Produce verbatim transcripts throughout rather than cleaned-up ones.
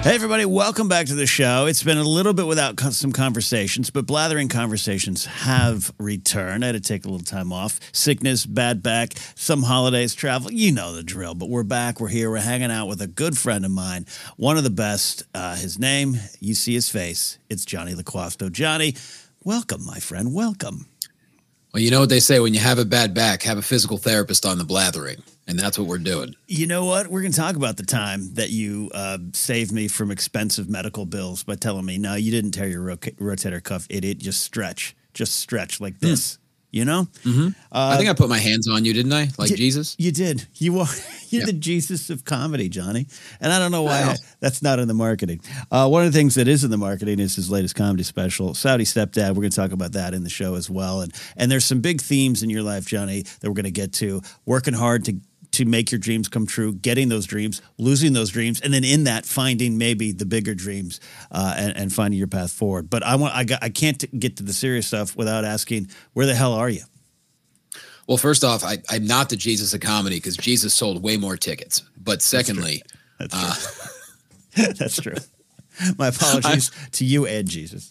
Hey, everybody, welcome back to the show. It's been a little bit without co- some conversations, but Blathering Conversations have returned. I had to take a little time off. Sickness, bad back, some holidays, travel. You know the drill, but we're back. We're here. We're hanging out with a good friend of mine, one of the best. Uh, his name, you see his face. It's Johnny LaQuasto. Johnny, welcome, my friend. Welcome. Well, you know what they say, when you have a bad back, have a physical therapist on the Blathering. And that's what we're doing. You know what? We're going to talk about the time that you uh, saved me from expensive medical bills by telling me, no, you didn't tear your ro- rotator cuff, idiot. Just stretch. Just stretch like this. Mm. You know? Mm-hmm. Uh, I think I put my hands on you, didn't I? Like y- Jesus? You did. You are you're yeah. the Jesus of comedy, Johnny. And I don't know why I, that's not in the marketing. Uh, one of the things that is in the marketing is his latest comedy special, Saudi Stepdad. We're going to talk about that in the show as well. And and there's some big themes in your life, Johnny, that we're going to get to. Working hard to to make your dreams come true, getting those dreams, losing those dreams, and then in that finding maybe the bigger dreams uh, and, and finding your path forward. But I want I got I can't t- get to the serious stuff without asking, where the hell are you? Well, first off, I, I'm not the Jesus of comedy because Jesus sold way more tickets. But secondly, that's true. That's true. Uh, that's true. My apologies I, to you and Jesus.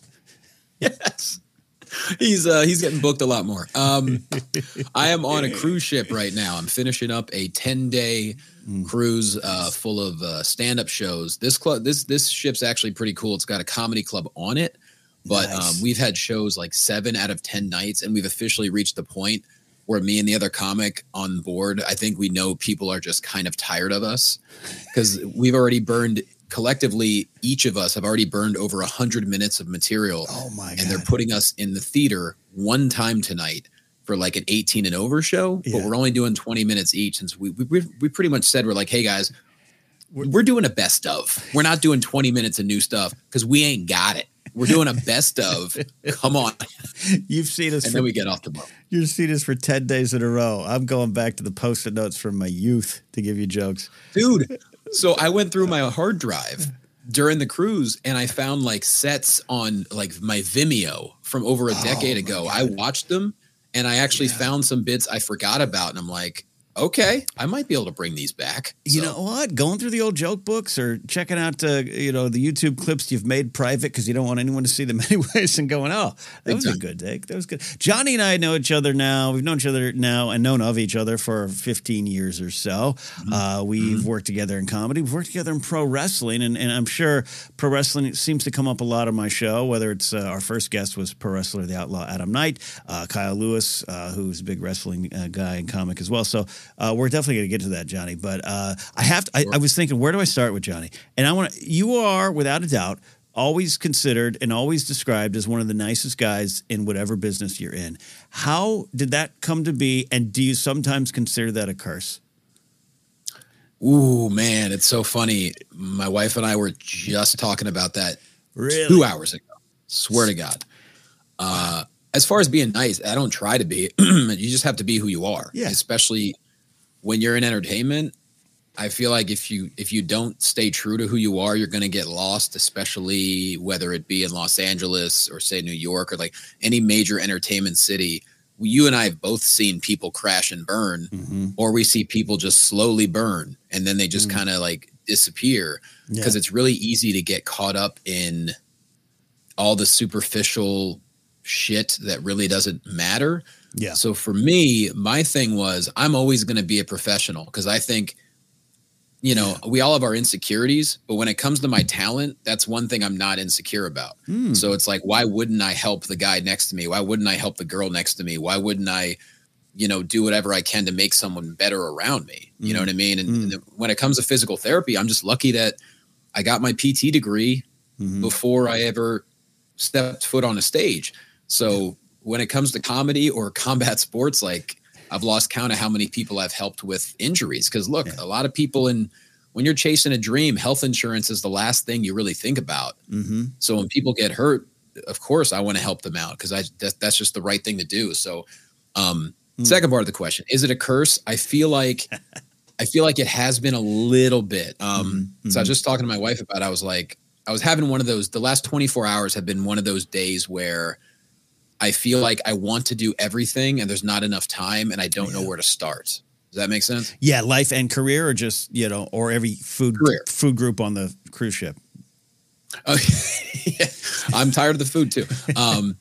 Yes. He's uh, he's getting booked a lot more. Um, I am on a cruise ship right now. I'm finishing up a ten-day mm. cruise uh, full of uh, stand-up shows. This club, this this ship's actually pretty cool. It's got a comedy club on it, but nice. um, we've had shows like seven out of ten nights, and we've officially reached the point where me and the other comic on board, I think we know people are just kind of tired of us because we've already burned. Collectively, each of us have already burned over one hundred minutes of material. Oh my God. And they're putting us in the theater one time tonight for like an eighteen and over show, yeah. but we're only doing twenty minutes each. Since we, we we pretty much said, we're like, hey guys, we're, we're doing a best of. We're not doing twenty minutes of new stuff because we ain't got it. We're doing a best of. Come on. You've seen us. And for, then we get off the boat. You've seen us for ten days in a row. I'm going back to the post-it notes from my youth to give you jokes. Dude. So I went through my hard drive during the cruise and I found like sets on like my Vimeo from over a decade oh ago. I watched them and I actually yeah. found some bits I forgot about. And I'm like, okay, I might be able to bring these back. You so. know what? Going through the old joke books or checking out, uh, you know, the YouTube clips you've made private because you don't want anyone to see them anyways and going, oh, that Big was time. a good take. That was good. Johnny and I know each other now. We've known each other now and known of each other for fifteen years or so. Mm-hmm. Uh, we've mm-hmm. worked together in comedy. We've worked together in pro wrestling. And, and I'm sure pro wrestling seems to come up a lot on my show, whether it's uh, our first guest was pro wrestler, the outlaw Adam Knight, uh, Kyle Lewis, uh, who's a big wrestling uh, guy and comic as well. So uh, we're definitely to get to that, Johnny, but uh, I have to. I, I was thinking, where do I start with Johnny? And I want to. You are, without a doubt, always considered and always described as one of the nicest guys in whatever business you're in. How did that come to be? And do you sometimes consider that a curse? Ooh, man, it's so funny. My wife and I were just talking about that really? two hours ago. Swear to God. Uh, as far as being nice, I don't try to be. You just have to be who you are, yeah. especially. When you're in entertainment, I feel like if you if you don't stay true to who you are, you're going to get lost, especially whether it be in Los Angeles or say New York or like any major entertainment city. You and I have both seen people crash and burn, mm-hmm. or we see people just slowly burn and then they just mm-hmm. kind of like disappear because yeah. it's really easy to get caught up in all the superficial shit that really doesn't matter. Yeah. So for me, my thing was I'm always going to be a professional because I think, you know, yeah. we all have our insecurities, but when it comes to my talent, that's one thing I'm not insecure about. Mm. So it's like, why wouldn't I help the guy next to me? Why wouldn't I help the girl next to me? Why wouldn't I, you know, do whatever I can to make someone better around me? You mm. know what I mean? And, mm. and when it comes to physical therapy, I'm just lucky that I got my P T degree mm-hmm. before I ever stepped foot on a stage. So when it comes to comedy or combat sports, like I've lost count of how many people I've helped with injuries. Because look, yeah. a lot of people in when you're chasing a dream, health insurance is the last thing you really think about. Mm-hmm. So when people get hurt, of course I want to help them out because I that, that's just the right thing to do. So um, mm. second part of the question, is it a curse? I feel like I feel like it has been a little bit. Um, mm-hmm. So I was just talking to my wife about it. I was like, I was having one of those, the last twenty-four hours have been one of those days where I feel like I want to do everything and there's not enough time and I don't yeah. know where to start. Does that make sense? Yeah. Life and career or just, you know, or every food, career. food group on the cruise ship. Oh, yeah. I'm tired of the food too. Um,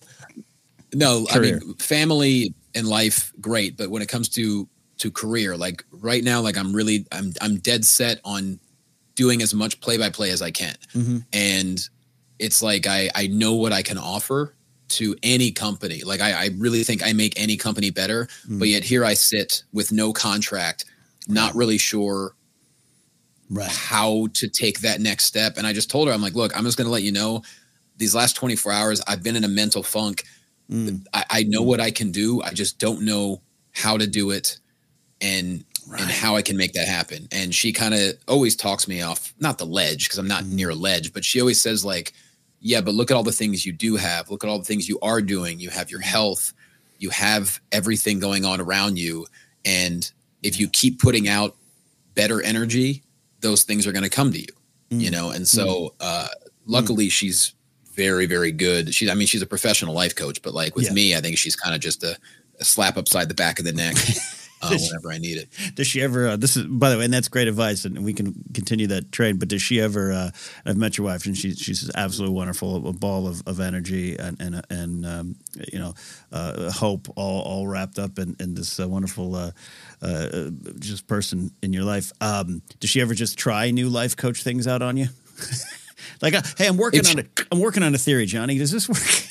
no, career. I mean, family and life, great. But when it comes to, to career, like right now, like I'm really, I'm, I'm dead set on doing as much play by play as I can. Mm-hmm. And it's like, I, I know what I can offer to any company. Like I, I really think I make any company better, mm-hmm. but yet here I sit with no contract, not really sure right. how to take that next step. And I just told her, I'm like, look, I'm just going to let you know these last twenty-four hours, I've been in a mental funk. Mm. I, I know mm. what I can do. I just don't know how to do it and, right. and how I can make that happen. And she kind of always talks me off, not the ledge, because I'm not mm. near a ledge, but she always says like, yeah, but look at all the things you do have. Look at all the things you are doing. You have your health. You have everything going on around you. And if you keep putting out better energy, those things are going to come to you, mm. you know? And so, uh, luckily mm. she's very, very good. She's, I mean, she's a professional life coach, but like with yeah. me, I think she's kind of just a, a slap upside the back of the neck uh, whenever I need it. Does she ever, uh, this is, by the way, and that's great advice and we can continue that train, but does she ever, uh, I've met your wife and she, she's absolutely wonderful, a ball of, of energy and, and, and um, you know, uh, hope all, all wrapped up in, in this uh, wonderful, uh, uh, just person in your life. Um, does she ever just try new life coach things out on you? Like, uh, hey, I'm working if on it. I'm working on a theory, Johnny. Does this work?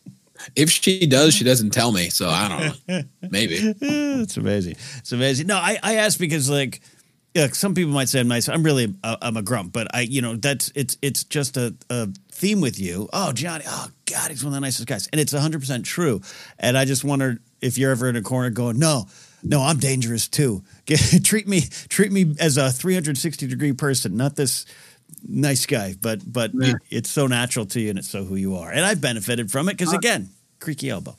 If she does, she doesn't tell me. So I don't know. Maybe. It's amazing. It's amazing. No, I, I asked because like, yeah, some people might say I'm nice. I'm really, uh, I'm a grump, but I, you know, that's, it's, it's just a, a theme with you. Oh, Johnny. Oh God, he's one of the nicest guys. And it's a hundred percent true. And I just wondered if you're ever in a corner going, no, no, I'm dangerous too. Get, treat me, treat me as a three hundred sixty degree person, not this nice guy, but but yeah. it, it's so natural to you and it's so who you are. And I've benefited from it because, again, creaky elbow.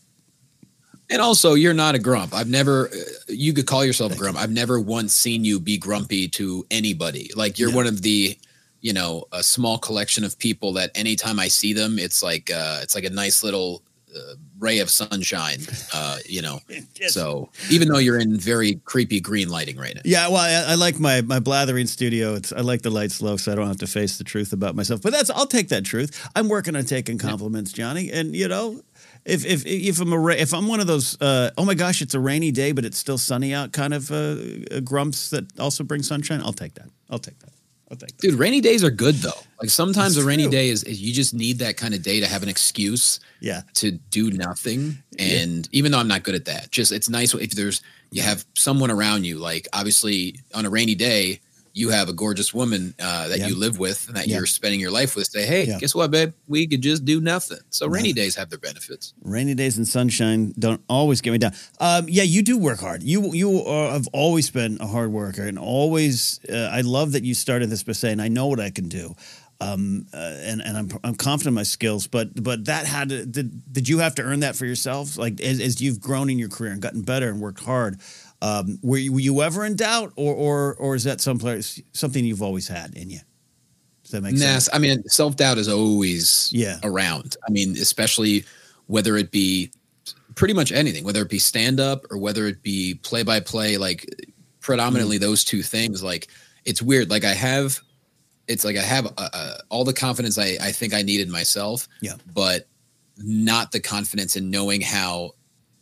And also, you're not a grump. I've never, you could call yourself Thank a grump. You. I've never once seen you be grumpy to anybody. Like you're yeah. one of the, you know, a small collection of people that anytime I see them, it's like, uh, it's like a nice little uh, ray of sunshine, uh, you know. Yes. So even though you're in very creepy green lighting right now. Yeah, well, I, I like my my blathering studio. It's I like the lights low, so I don't have to face the truth about myself. But that's I'll take that truth. I'm working on taking compliments, Johnny, and you know. If if if I'm a if I'm one of those uh, oh my gosh it's a rainy day but it's still sunny out kind of uh, grumps that also bring sunshine, I'll take that. I'll take that. I'll take that. Dude, rainy days are good though. Like sometimes That's a rainy true. day is, is you just need that kind of day to have an excuse. Yeah. To do nothing. And yeah. even though I'm not good at that, just it's nice if there's you have someone around you. Like obviously on a rainy day, you have a gorgeous woman uh, that yeah. you live with and that yeah. you're spending your life with. Say, hey, yeah. guess what, babe? We could just do nothing. So nothing. Rainy days have their benefits. Rainy days and sunshine don't always get me down. Um, yeah, you do work hard. You you are, have always been a hard worker and always. Uh, I love that you started this by saying, "I know what I can do." Um, uh, and and I'm I'm confident in my skills, but but that had to, did did you have to earn that for yourself? Like as, as you've grown in your career and gotten better and worked hard. Um, were you, were you ever in doubt, or or or is that someplace something you've always had in you? Does that make nah, sense? I mean, self doubt is always yeah. around. I mean, especially whether it be pretty much anything, whether it be stand up or whether it be play by play, like predominantly mm. those two things. Like it's weird. Like I have, it's like I have uh, uh, all the confidence I I think I need in myself. Yeah, but not the confidence in knowing how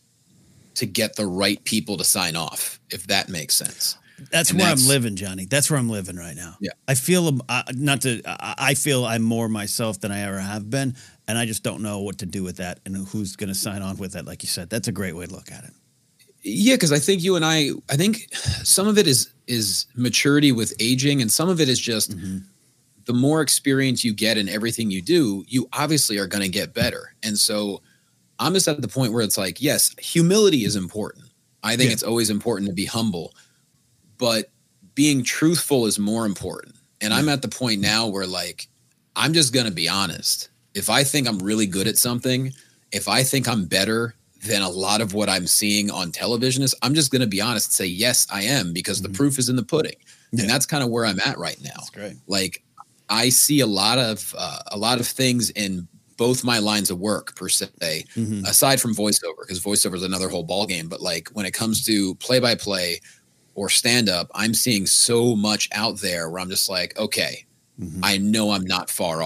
to get the right people to sign off, if that makes sense. That's and where that's, I'm living, Johnny. That's where I'm living right now. Yeah. I feel uh, not to, uh, I feel I'm more myself than I ever have been. And I just don't know what to do with that and who's going to sign on with that. Like you said, that's a great way to look at it. Yeah. Cause I think you and I, I think some of it is, is maturity with aging. And some of it is just mm-hmm. the more experience you get in everything you do, you obviously are going to get better. And so I'm just at the point where it's like, yes, humility is important. I think yeah. it's always important to be humble, but being truthful is more important. And yeah. I'm at the point now where like, I'm just going to be honest. If I think I'm really good at something, if I think I'm better than a lot of what I'm seeing on television is, I'm just going to be honest and say, yes, I am, because mm-hmm. the proof is in the pudding. Yeah. And that's kind of where I'm at right now. That's great. Like I see a lot of, uh, a lot of things in both my lines of work per se, mm-hmm. aside from voiceover, because voiceover is another whole ball game. But like when it comes to play by play or stand up, I'm seeing so much out there where I'm just like, okay, mm-hmm. I know I'm not far off.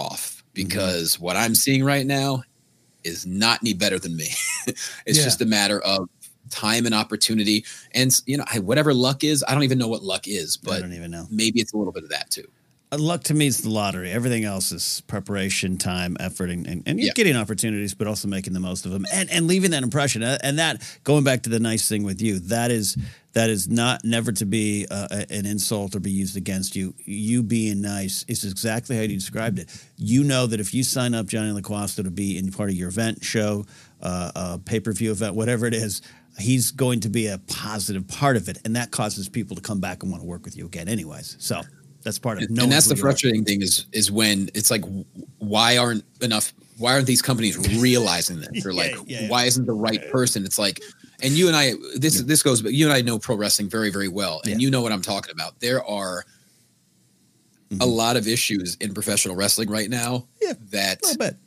because mm-hmm. what I'm seeing right now is not any better than me. It's yeah. just a matter of time and opportunity. And, you know, I, whatever luck is, I don't even know what luck is, but I don't even know. Maybe it's a little bit of that too. Luck to me is the lottery. Everything else is preparation, time, effort, and, and, and you're yeah. getting opportunities, but also making the most of them and, and leaving that impression. And that, going back to the nice thing with you, that is that is not never to be uh, an insult or be used against you. You being nice is exactly how you described it. You know that if you sign up Johnny LaQuasto to be in part of your event, show, uh, uh, pay-per-view event, whatever it is, he's going to be a positive part of it. And that causes people to come back and want to work with you again anyways. So that's part of it. And that's the frustrating thing is is when it's like, why aren't enough, why aren't these companies realizing this? Or like, yeah, yeah, why isn't the right person? It's like, and you and I, this yeah. this goes, but you and I know pro wrestling very, very well. And yeah. you know what I'm talking about. There are mm-hmm. a lot of issues in professional wrestling right now yeah, that a little bit.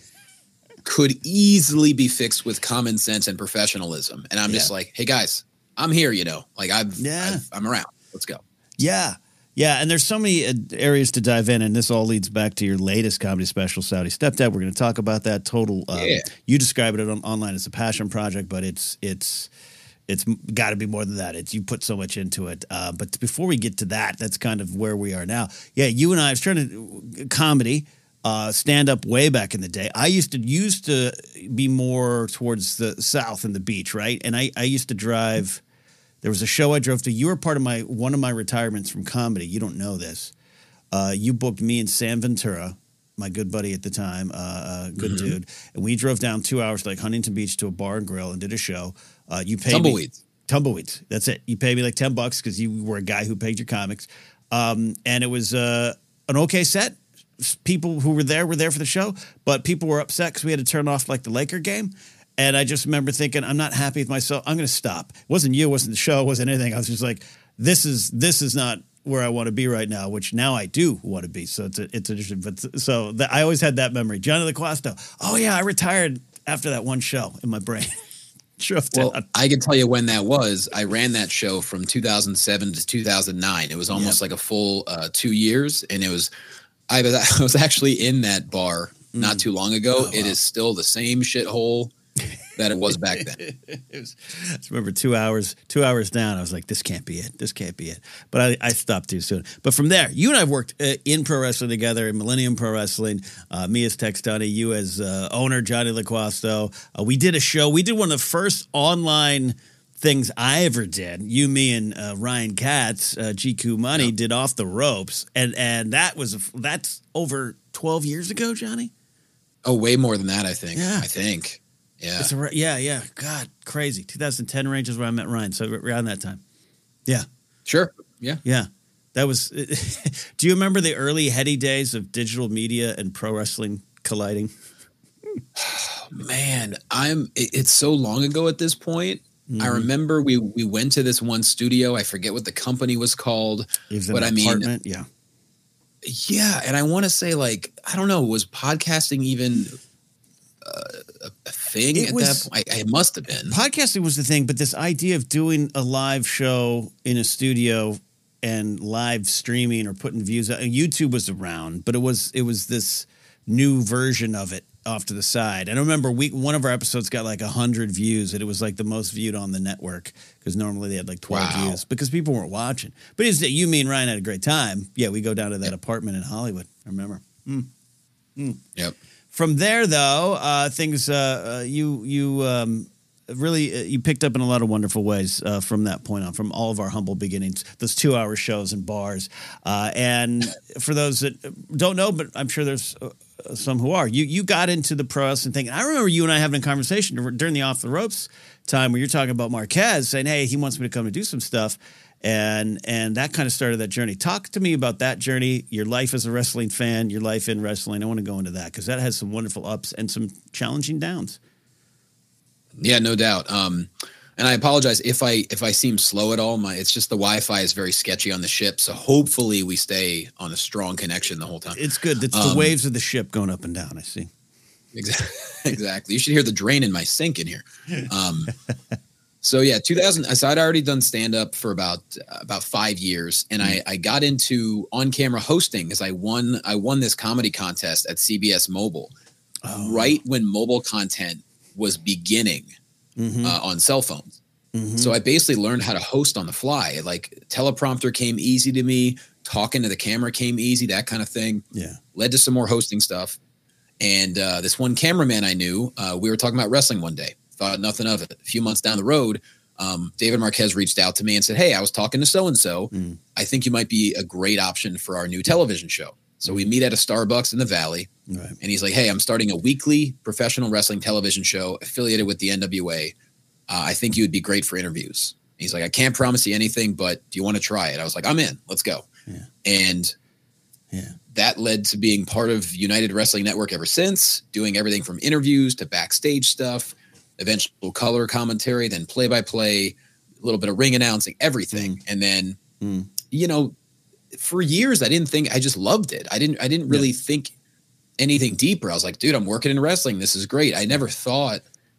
could easily be fixed with common sense and professionalism. And I'm yeah. just like, hey guys, I'm here, you know, like I've, yeah. I've I'm around. Let's go. Yeah. Yeah, and there's so many areas to dive in, and this all leads back to your latest comedy special, Saudi Stepdad. We're going to talk about that. Total, um, yeah. you describe it on, online as a passion project, but it's it's it's got to be more than that. It's you put so much into it. Uh, but before we get to that, that's kind of where we are now. Yeah, you and I, I was trying to comedy, uh, stand up way back in the day. I used to used to be more towards the south and the beach, right? And I I used to drive. There was a show I drove to. You were part of my one of my retirements from comedy. You don't know this. Uh, you booked me and Sam Ventura, my good buddy at the time, uh, uh, good mm-hmm. dude, and we drove down two hours to like Huntington Beach to a bar and grill and did a show. Uh, you paid tumbleweeds, me, tumbleweeds. That's it. You paid me like ten bucks because you were a guy who paid your comics, um, and it was uh, an okay set. People who were there were there for the show, but people were upset because we had to turn off like the Laker game. And I just remember thinking, I'm not happy with myself. I'm going to stop. It wasn't you. It wasn't the show. It wasn't anything. I was just like, this is this is not where I want to be right now, which now I do want to be. So it's a, it's interesting. But so the, I always had that memory. Johnny LaQuasto. Oh, yeah, I retired after that one show in my brain. Well, down. I can tell you when that was. I ran that show from two thousand seven to two thousand nine. It was almost yep. like a full uh, two years. And it was I was, I was actually in that bar mm. not too long ago. Oh, it wow. is still the same shithole that it was back then. It was, I remember two hours, two hours down. I was like, "This can't be it. This can't be it." But I, I stopped too soon. But from there, you and I have worked uh, in pro wrestling together in Millennium Pro Wrestling. Uh, me as Tex Tunney, you as uh, owner Johnny LaQuasto. Uh, we did a show. We did one of the first online things I ever did. You, me, and uh, Ryan Katz, uh, G Q Money, yep. did Off the Ropes, and and that was a, that's over twelve years ago, Johnny. Oh, way more than that, I think. Yeah. I think. Yeah. It's a, yeah, yeah. God, crazy. twenty ten range is where I met Ryan. So around that time. Yeah. Sure. Yeah. Yeah. That was. Do you remember the early heady days of digital media and pro wrestling colliding? Man, I'm. It's so long ago at this point. Mm-hmm. I remember we we went to this one studio. I forget what the company was called. It was an apartment. Yeah. Yeah, and I want to say like I don't know. Was podcasting even? Uh, a thing it at was, that point? I, it must have been. Podcasting was the thing, but this idea of doing a live show in a studio and live streaming or putting views out, YouTube was around, but it was it was this new version of it off to the side. And I remember we one of our episodes got like one hundred views, and it was like the most viewed on the network because normally they had like twelve wow. views because people weren't watching. But it's, you, me, and Ryan had a great time. Yeah, we go down to that yep. apartment in Hollywood. I remember. Mm. Mm. Yep. From there, though, uh, things uh, uh, you you um, really uh, you picked up in a lot of wonderful ways uh, from that point on, from all of our humble beginnings, those two-hour shows and bars. Uh, and for those that don't know, but I'm sure there's uh, some who are, you you got into the pro wrestling thing. I remember you and I having a conversation during the Off the Ropes time where you're talking about Marquez saying, "Hey, he wants me to come and do some stuff." And and that kind of started that journey. Talk to me about that journey, your life as a wrestling fan, your life in wrestling. I want to go into that because that has some wonderful ups and some challenging downs. Yeah, no doubt. Um, and I apologize if I if I seem slow at all. My it's just the Wi-Fi is very sketchy on the ship, so hopefully we stay on a strong connection the whole time. It's good. It's um, the waves of the ship going up and down. I see. Exactly. Exactly. You should hear the drain in my sink in here. Um, So yeah, two thousand. So I'd already done stand up for about uh, about five years, and I, I got into on camera hosting because I won I won this comedy contest at C B S Mobile, oh. right when mobile content was beginning mm-hmm. uh, on cell phones. Mm-hmm. So I basically learned how to host on the fly. Like teleprompter came easy to me, talking to the camera came easy, that kind of thing. Yeah, led to some more hosting stuff. And uh, this one cameraman I knew, uh, we were talking about wrestling one day. Thought nothing of it. A few months down the road, um, David Marquez reached out to me and said, hey, I was talking to so-and-so. Mm. I think you might be a great option for our new television show. So we meet at a Starbucks in the Valley. Right. And he's like, hey, I'm starting a weekly professional wrestling television show affiliated with the N W A. Uh, I think you would be great for interviews. He's like, I can't promise you anything, but do you want to try it? I was like, I'm in. Let's go. Yeah. And yeah. that led to being part of United Wrestling Network ever since, doing everything from interviews to backstage stuff. Eventual color commentary, then play-by-play, a little bit of ring announcing, everything. Mm. And then, mm. you know, for years, I didn't think, I just loved it. I didn't, I didn't really yeah. think anything deeper. I was like, dude, I'm working in wrestling. This is great. I never thought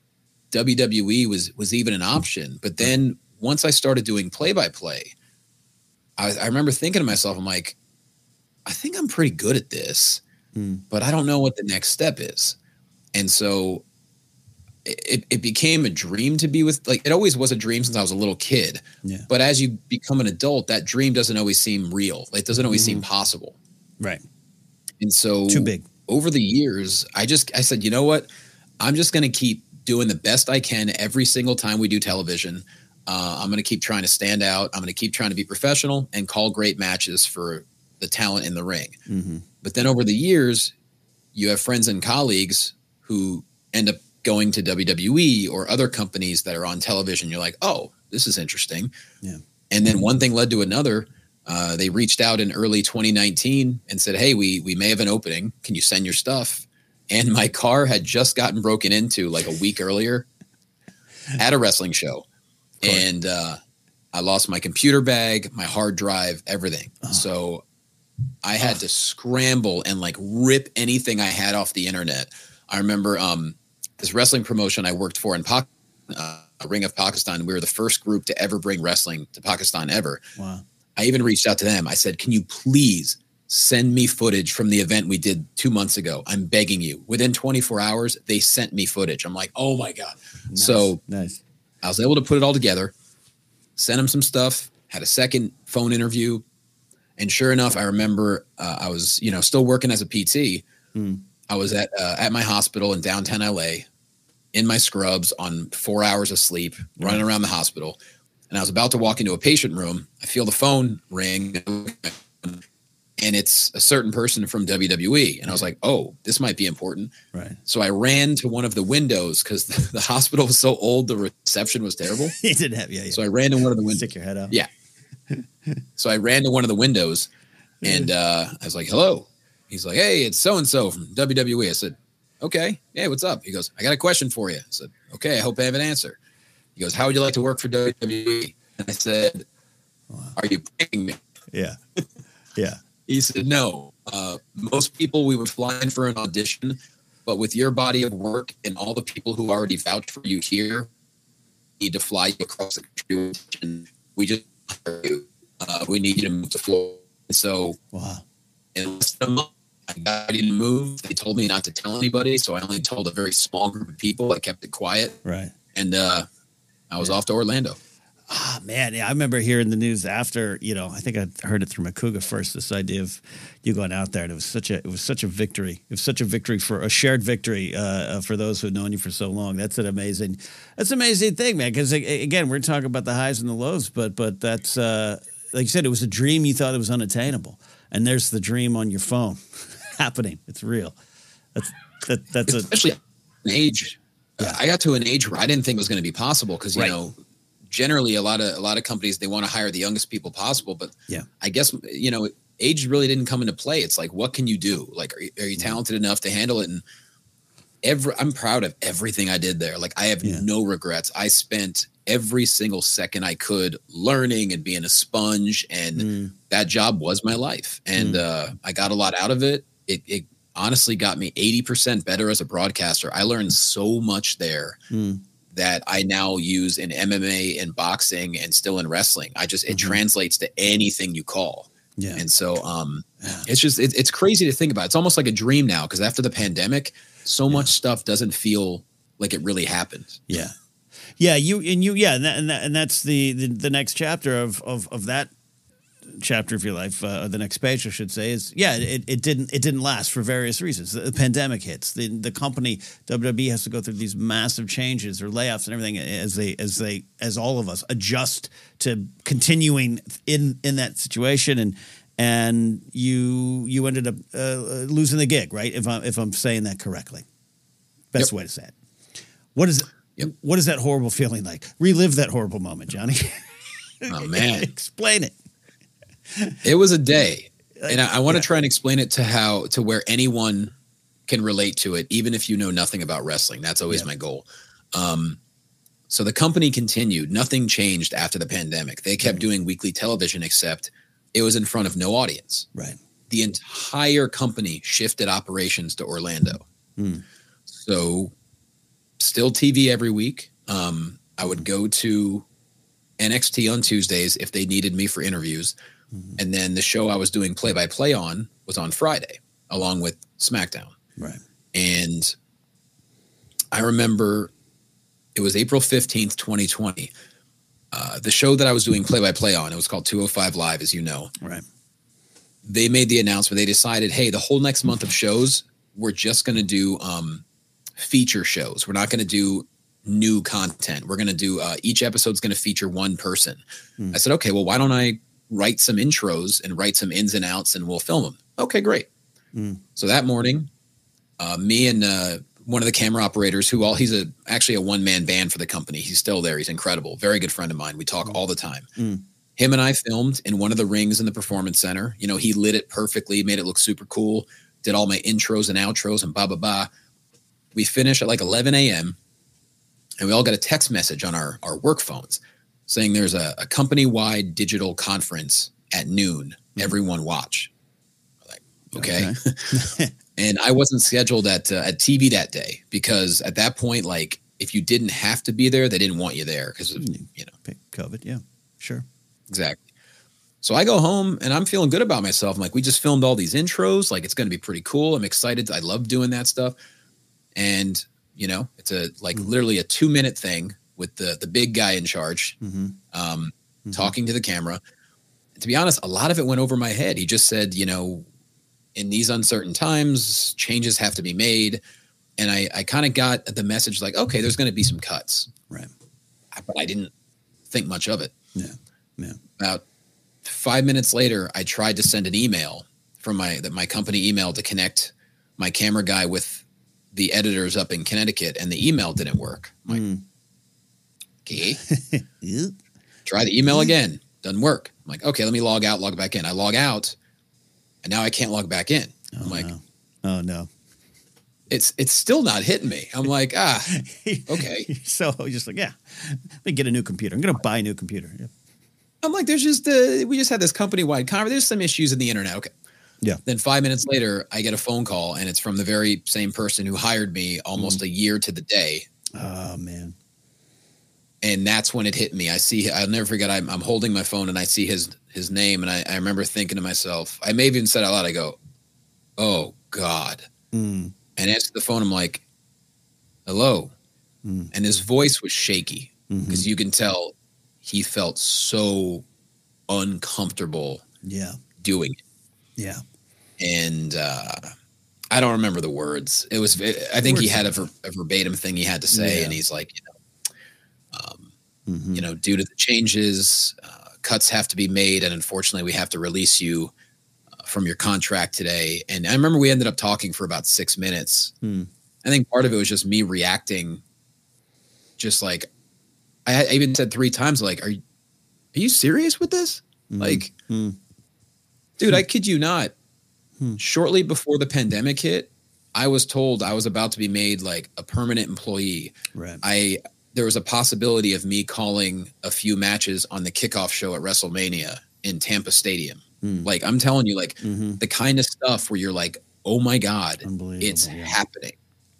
W W E was, was even an option. But then once I started doing play-by-play, I, I remember thinking to myself, I'm like, I think I'm pretty good at this, mm. but I don't know what the next step is. And so It, it became a dream to be with, like, it always was a dream since I was a little kid. Yeah. But as you become an adult, that dream doesn't always seem real. Like, it doesn't always mm-hmm. seem possible. Right. And so too big. Over the years, I just, I said, you know what? I'm just going to keep doing the best I can every single time we do television. Uh, I'm going to keep trying to stand out. I'm going to keep trying to be professional and call great matches for the talent in the ring. Mm-hmm. But then over the years, you have friends and colleagues who end up going to W W E or other companies that are on television. You're like, oh, this is interesting. Yeah. And then one thing led to another. Uh, they reached out in early twenty nineteen and said, hey, we we may have an opening. Can you send your stuff? And my car had just gotten broken into like a week earlier at a wrestling show. And uh, I lost my computer bag, my hard drive, everything. Oh. So I had oh. to scramble and like rip anything I had off the internet. I remember um, this wrestling promotion I worked for in Pakistan, uh, Ring of Pakistan. We were the first group to ever bring wrestling to Pakistan ever. Wow. I even reached out to them. I said, can you please send me footage from the event we did two months ago? I'm begging you. Within twenty-four hours, they sent me footage. I'm like, oh my God. Nice. So nice. I was able to put it all together, send them some stuff, had a second phone interview. And sure enough, I remember uh, I was, you know, still working as a P T. Mm. I was at uh, at my hospital in downtown L A in my scrubs on four hours of sleep, mm. running around the hospital. And I was about to walk into a patient room. I feel the phone ring, and it's a certain person from W W E. And I was like, oh, this might be important. Right. So I ran to one of the windows because the, the hospital was so old, the reception was terrible. You didn't have, yeah, yeah. So I ran to one of the windows. Stick your head out. Yeah. So I ran to one of the windows, and uh, I was like, hello. He's like, hey, it's so-and-so from W W E. I said, okay. Hey, what's up? He goes, I got a question for you. I said, okay, I hope I have an answer. He goes, how would you like to work for W W E? And I said, wow. Are you paying me? Yeah. Yeah. He said, no. Uh, most people, we would fly in for an audition, but with your body of work and all the people who already vouched for you here, we need to fly you across the country. And we just hire you. Uh, we need you to move to Florida. And so wow. in less than a month, I got ready to move. They told me not to tell anybody, so I only told a very small group of people. I kept it quiet. Right. And uh, I was yeah. off to Orlando. Ah, man, yeah, I remember hearing the news after, you know, I think I heard it through Makuga first, this idea of you going out there, and it was such a, it was such a victory. It was such a victory for a shared victory uh, for those who've known you for so long. That's an amazing, that's an amazing thing, man. Because again, we're talking about the highs and the lows, but but that's uh, like you said, it was a dream you thought it was unattainable, and there's the dream on your phone happening. It's real. That's that, that's especially a, an age. Yeah. I got to an age where I didn't think it was going to be possible because you right. know. Generally, a lot of a lot of companies, they want to hire the youngest people possible, but yeah, I guess you know age really didn't come into play. It's like, what can you do? Like, are you, are you talented enough to handle it? And every, I'm proud of everything I did there. Like, I have yeah. no regrets. I spent every single second I could learning and being a sponge, and mm. that job was my life. And mm. uh, I got a lot out of it. It, it honestly got me eighty percent better as a broadcaster. I learned so much there. Mm. that I now use in M M A and boxing and still in wrestling. I just, it Mhm. translates to anything you call. Yeah. And so um, Yeah. it's just, it, it's crazy to think about. It's almost like a dream now, because after the pandemic, so much stuff doesn't feel like it really happened. Yeah. Yeah. You, and you, yeah. And, that, and, that, and that's the, the, the next chapter of, of, of that chapter of your life, uh, the next page, I should say, is yeah, it, it didn't it didn't last for various reasons. The pandemic hits, the the company W W E has to go through these massive changes or layoffs and everything as they as they as all of us adjust to continuing in in that situation, and and you you ended up uh, losing the gig, right? If I'm if I'm saying that correctly, best Yep. way to say it. What is Yep. what is that horrible feeling like? Relive that horrible moment, Johnny. Oh man, Explain it. it was a day. And I, I want to Yeah. try and explain it to how, to where anyone can relate to it, even if you know nothing about wrestling. That's always Yeah. my goal. Um, so the company continued. Nothing changed after the pandemic. They kept Right. doing weekly television, except it was in front of no audience. Right. The entire company shifted operations to Orlando. Hmm. So still T V every week. Um, I would go to N X T on Tuesdays if they needed me for interviews. Mhm. And then the show I was doing play by play on was on Friday, along with SmackDown. Right. And I remember it was April fifteenth, twenty twenty. Uh, the show that I was doing play by play on, it was called two oh five Live, as you know. Right. They made the announcement. They decided, hey, the whole next month of shows, we're just going to do um, feature shows. We're not going to do new content. We're going to do uh, each episode's going to feature one person. Hmm. I said, okay, well, why don't I write some intros and write some ins and outs and we'll film them. Okay, great. Hmm. So that morning, uh, me and uh, one of the camera operators, who all he's a actually a one man band for the company. He's still there. He's incredible. Very good friend of mine. We talk all the time. Mm. Him and I filmed in one of the rings in the performance center. You know, he lit it perfectly, made it look super cool. Did all my intros and outros and blah blah blah. We finished at like eleven a.m. and we all got a text message on our our work phones saying there's a, a company-wide digital conference at noon. Everyone watch. We're like, okay. Okay. And I wasn't scheduled at uh, at T V that day because at that point, like, if you didn't have to be there, they didn't want you there because of, you know, Pick COVID. Yeah. Sure. exactly. So I go home and I'm feeling good about myself. I'm like, we just filmed all these intros. Like, it's going to be pretty cool. I'm excited. I love doing that stuff. And, you know, it's a like Mhm. literally a two minute thing with the the big guy in charge, Mm-hmm. um, Mhm. talking to the camera. And to be honest, a lot of it went over my head. He just said, you know, in these uncertain times, changes have to be made. And I, I kind of got the message like, okay, there's going to be some cuts. Right. But I didn't think much of it. Yeah. Yeah. About five minutes later, I tried to send an email from my that my company email to connect my camera guy with the editors up in Connecticut, and the email didn't work. I'm like, Mm. okay, Yep. try the email again. Doesn't work. I'm like, okay, let me log out, log back in. I log out, and now I can't log back in. Oh, I'm like, no. Oh no. it's it's still not hitting me. I'm like, ah, okay. So just like, yeah, let me get a new computer. I'm going to buy a new computer. Yeah. I'm like, there's just uh, we just had this company wide conference. There's some issues in the internet. Okay. Yeah. Then five minutes later, I get a phone call, and it's from the very same person who hired me almost a year to the day. Oh man. And that's when it hit me. I see, I'll never forget. I'm, I'm holding my phone and I see his, his name. And I, I remember thinking to myself, I may have even said out loud, I go, oh God. Mm. And answer the phone. I'm like, hello. Mm. And his voice was shaky Mhm. because you can tell he felt so uncomfortable Yeah. doing it. Yeah. And, uh, I don't remember the words. It was, I think he Words had a, are- ver, a verbatim thing he had to say. Yeah. And he's like, you know, um, Mhm. you know, due to the changes, uh, cuts have to be made. And unfortunately, we have to release you uh, from your contract today. And I remember we ended up talking for about six minutes. Hmm. I think part of it was just me reacting. Just like, I, I even said three times, like, are you, are you serious with this? Mm. Like, Hmm. dude, I kid you not. Hmm. Shortly before the pandemic hit, I was told I was about to be made like a permanent employee. Right. I there was a possibility of me calling a few matches on the kickoff show at WrestleMania in Tampa Stadium. Hmm. Like, I'm telling you, like Mhm. the kind of stuff where you're like, oh my God, Unbelievable. it's yeah. happening.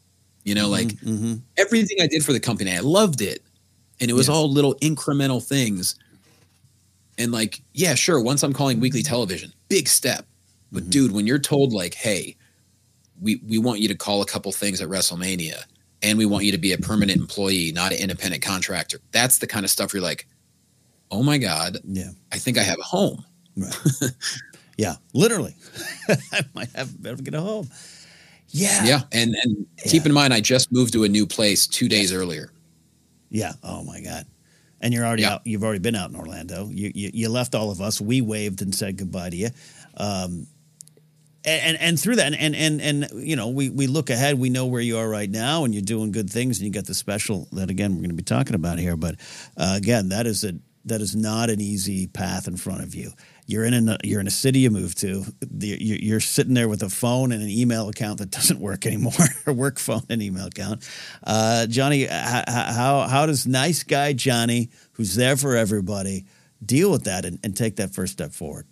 You know, like mm-hmm. everything I did for the company, I loved it. And it was yeah. all little incremental things. And like, yeah, sure. Once I'm calling weekly television, big step. But mm-hmm. dude, when you're told like, hey, we, we want you to call a couple things at WrestleMania and we want you to be a permanent employee, not an independent contractor. That's the kind of stuff you're like, oh my God, yeah, I think I have a home. Right. Yeah, literally. I might have better get a home. Yeah. Yeah. And, and yeah. keep in mind, I just moved to a new place two days earlier. Yeah. Oh my God. And you're already yeah. out. You've already been out in Orlando. You, you you left all of us. We waved and said goodbye to you. Um, and, and and through that, and and and, and you know, we, we look ahead. We know where you are right now, and you're doing good things. And you got the special that again we're going to be talking about here. But uh, again, that is a that is not an easy path in front of you. You're in a you're in a city you moved to. You're sitting there with a phone and an email account that doesn't work anymore, a work phone and email account. Uh, Johnny, how how does nice guy Johnny, who's there for everybody, deal with that and, and take that first step forward?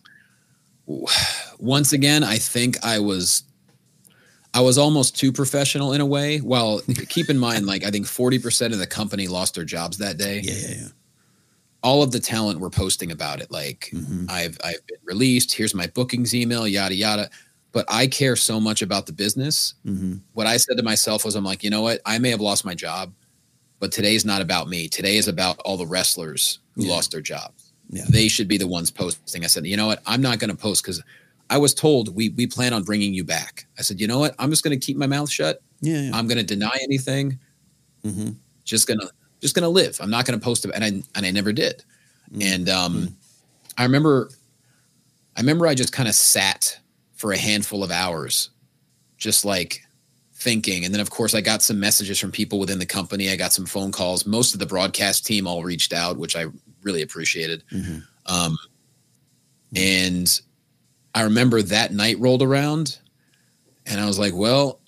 Once again, I think I was I was almost too professional in a way. Well, keep in mind, like I think forty percent of the company lost their jobs that day. Yeah, yeah, yeah. All of the talent were posting about it. Like mm-hmm. I've, I've been released. Here's my bookings email, yada, yada. But I care so much about the business. Mm-hmm. What I said to myself was, I'm like, you know what? I may have lost my job, but today's not about me. Today is about all the wrestlers who yeah. lost their jobs. Yeah. They should be the ones posting. I said, you know what? I'm not going to post because I was told we, we plan on bringing you back. I said, you know what? I'm just going to keep my mouth shut. Yeah, yeah. I'm going to deny anything. Mm-hmm. Just going to, just going to live. I'm not going to post it. And I, and I never did. Mm-hmm. And um, mm-hmm. I remember, I remember I just kind of sat for a handful of hours, just like thinking. And then of course I got some messages from people within the company. I got some phone calls. Most of the broadcast team all reached out, which I really appreciated. Mm-hmm. Um, and I remember that night rolled around and I was like, well,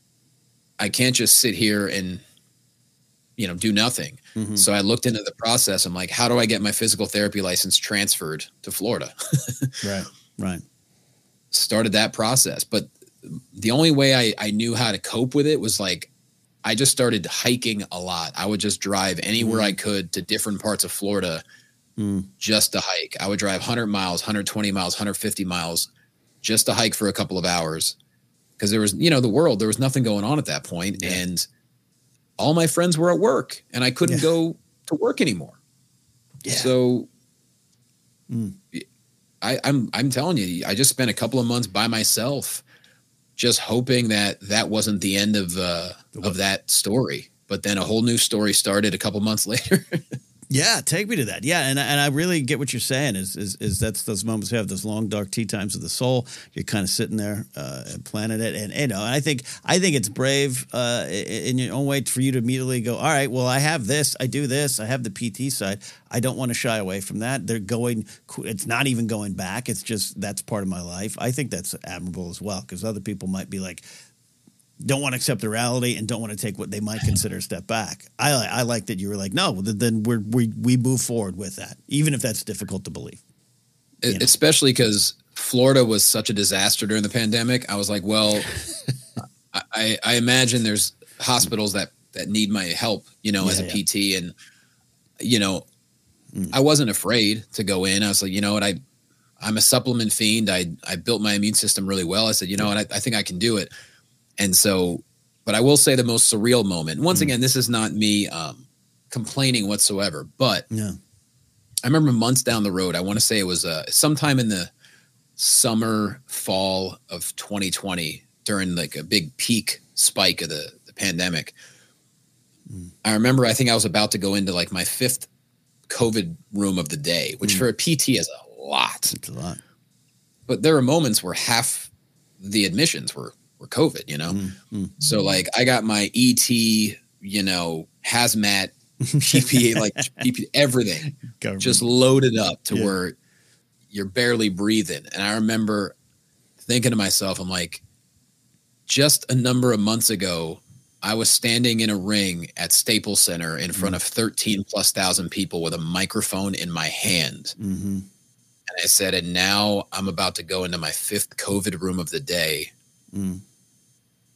I can't just sit here and, you know, do nothing. Mm-hmm. So I looked into the process. I'm like, how do I get my physical therapy license transferred to Florida? Right. Right. Started that process. But the only way I, I knew how to cope with it was like, I just started hiking a lot. I would just drive anywhere mm. I could to different parts of Florida mm. just to hike. I would drive one hundred miles, one hundred twenty miles, one hundred fifty miles just to hike for a couple of hours. Because there was, you know, the world, there was nothing going on at that point. Yeah. And all my friends were at work and I couldn't yeah. go to work anymore. Yeah. So mm. I, I'm, I'm telling you, I just spent a couple of months by myself just hoping that that wasn't the end of, uh, of that story. But then a whole new story started a couple months later. Yeah, take me to that. Yeah, and and I really get what you're saying. Is is is that's those moments we have, those long dark tea times of the soul. You're kind of sitting there uh, and planning it, and you know, I think I think it's brave uh, in your own way for you to immediately go, all right, well, I have this, I do this, I have the P T side. I don't want to shy away from that. They're going. It's not even going back. It's just that's part of my life. I think that's admirable as well, because other people might be like, don't want to accept the reality and don't want to take what they might consider a step back. I I like that you were like, no, then we're, we we move forward with that, even if that's difficult to believe. You know? Especially because Florida was such a disaster during the pandemic. I was like, well, I, I imagine there's hospitals that, that need my help, you know, yeah, as a yeah. P T. And, you know, mm. I wasn't afraid to go in. I was like, you know what, I, I'm a supplement fiend. I, I built my immune system really well. I said, you know what, I, I think I can do it. And so, but I will say the most surreal moment. Once mm. again, this is not me um, complaining whatsoever, but yeah. I remember months down the road, I want to say it was uh, sometime in the summer, fall of twenty twenty during like a big peak spike of the, the pandemic. Mm. I remember, I think I was about to go into like my fifth COVID room of the day, which mm. for a P T is a lot. It's a lot. But there are moments where half the admissions were were COVID, you know? Mm-hmm. So like I got my E T, you know, hazmat, P P A, like P P, everything Government. Just loaded up to yeah. where you're barely breathing. And I remember thinking to myself, I'm like, just a number of months ago, I was standing in a ring at Staples Center in front mm-hmm. of thirteen plus thousand people with a microphone in my hand. Mm-hmm. And I said, and now I'm about to go into my fifth COVID room of the day. Mm.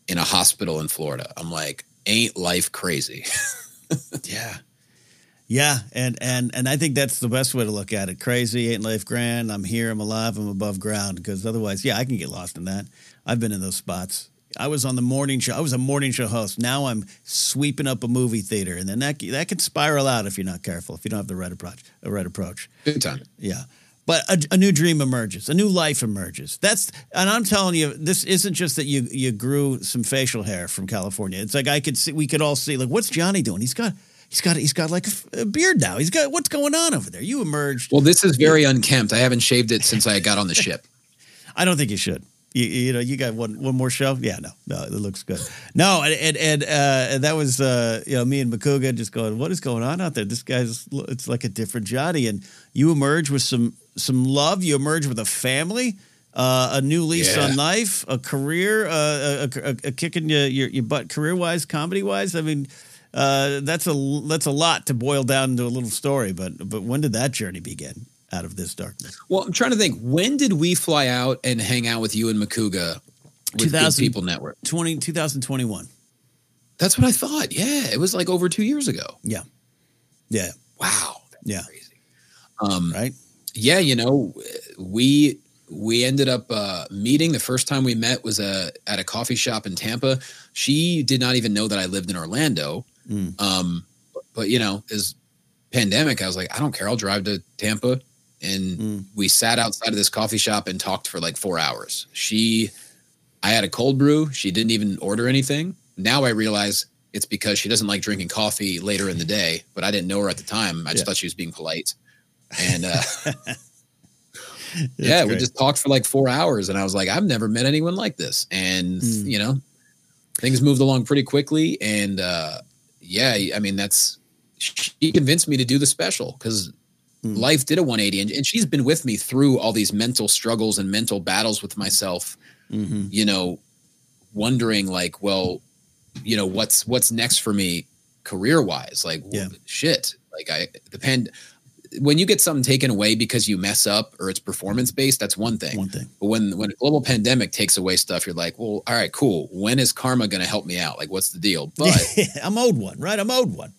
in a hospital in Florida. I'm like, ain't life crazy? Yeah. Yeah, and, and and I think that's the best way to look at it. Crazy, ain't life grand. I'm here, I'm alive, I'm above ground. Because otherwise, yeah, I can get lost in that. I've been in those spots. I was on the morning show. I was a morning show host. Now I'm sweeping up a movie theater, and then that that can spiral out if you're not careful. If you don't have the right approach, a right approach. Good time. Yeah, but a, a new dream emerges, a new life emerges. That's and I'm telling you, this isn't just that you you grew some facial hair from California. It's like I could see, we could all see, like, what's Johnny doing? He's got. He's got he's got like a, a beard now. He's got what's going on over there? You emerged. Well, this is very unkempt. I haven't shaved it since I got on the ship. I don't think you should. You, you know, you got one one more show. Yeah, no, no, it looks good. No, and and, and, uh, and that was uh, you know, me and Makuga just going, what is going on out there? This guy's it's like a different Johnny. And you emerge with some some love. You emerge with a family, uh, a new lease Yeah. on life, a career, uh, a, a, a kick in your, your your butt career wise, comedy wise. I mean. Uh, that's a that's a lot to boil down into a little story, but but when did that journey begin out of this darkness? Well, I'm trying to think. When did we fly out and hang out with you and Makuga with Good People Network? twenty, twenty twenty-one. That's what I thought. Yeah, it was like over two years ago. Yeah, yeah, Wow. That's yeah. crazy. Um, Right. Yeah, you know, we we ended up uh, meeting. The first time we met was uh, at a coffee shop in Tampa. She did not even know that I lived in Orlando. Mm. Um, but you know, as pandemic, I was like, I don't care. I'll drive to Tampa. And Mm. we sat outside of this coffee shop and talked for like four hours. She, I had a cold brew. She didn't even order anything. Now I realize it's because she doesn't like drinking coffee later in the day, but I didn't know her at the time. I just Yeah. thought she was being polite. And, uh, yeah, we great. just talked for like four hours and I was like, I've never met anyone like this. And, Mm. you know, things moved along pretty quickly. And, uh, yeah, I mean, that's, she convinced me to do the special because Mm. life did a one eighty and, and she's been with me through all these mental struggles and mental battles with myself, Mhm. you know, wondering like, well, you know, what's, what's next for me career wise? Like, Yeah. shit, like I depend when you get something taken away because you mess up or it's performance based, that's one thing. One thing. But when, when a global pandemic takes away stuff, you're like, well, all right, cool. When is karma going to help me out? Like, what's the deal? But, I'm owed one, right? I'm owed one.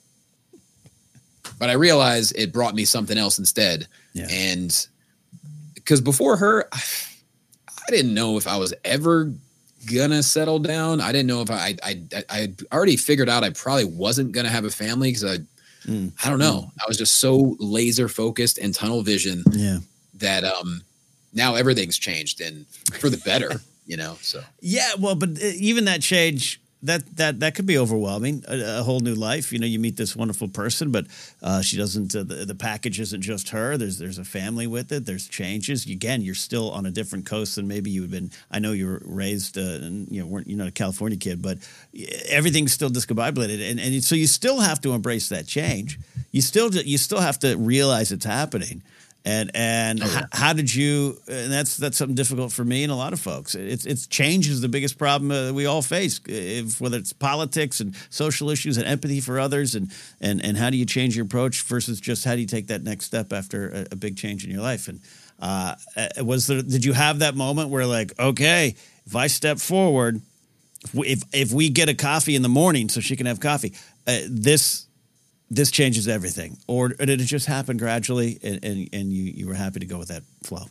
but I realized it brought me something else instead. Yeah. And because before her, I, I didn't know if I was ever gonna settle down. I didn't know if I, I, I, I had already figured out I probably wasn't gonna have a family because I, Mm. I don't know. I was just so laser focused and tunnel vision Yeah. that um now everything's changed and for the better, you know. So Yeah, well, but uh, even that change, that that that could be overwhelming. A, a whole new life, you know. You meet this wonderful person, but uh, she doesn't. Uh, the, the package isn't just her. There's there's a family with it. There's changes. Again, you're still on a different coast than maybe you've been. I know you were raised, uh, and you know, weren't you're not a California kid, but everything's still discombobulated, and and so you still have to embrace that change. You still you still have to realize it's happening. And and Oh, yeah. h- how did you? And that's that's something difficult for me and a lot of folks. It's it's change is the biggest problem uh, we all face. If, whether it's politics and social issues and empathy for others, and and and how do you change your approach versus just how do you take that next step after a, a big change in your life? And uh, uh, was there? Did you have that moment where like, okay, if I step forward, if we, if, if we get a coffee in the morning so she can have coffee, uh, this. This changes everything, or did it just happen gradually, and, and, and you, you were happy to go with that flow?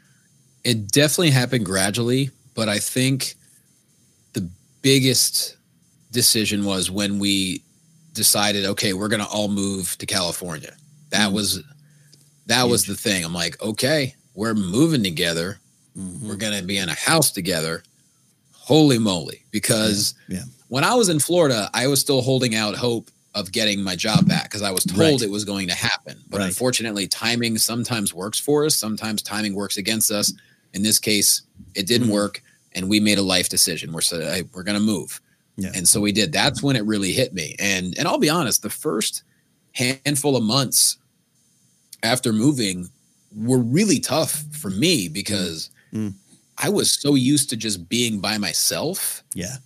it definitely happened gradually, but I think the biggest decision was when we decided, okay, we're going to all move to California. That Mm. was, that was the thing. I'm like, okay, we're moving together. Mm-hmm. We're going to be in a house together. Holy moly. Because Yeah. when I was in Florida, I was still holding out hope of getting my job back because I was told Right. it was going to happen. But Right. unfortunately, timing sometimes works for us. Sometimes timing works against us. In this case, it didn't Mhm. work, and we made a life decision. We're said, hey, we're going to move. Yeah. And so we did. That's when it really hit me. And and I'll be honest, the first handful of months after moving were really tough for me because Mm. I was so used to just being by myself Yeah.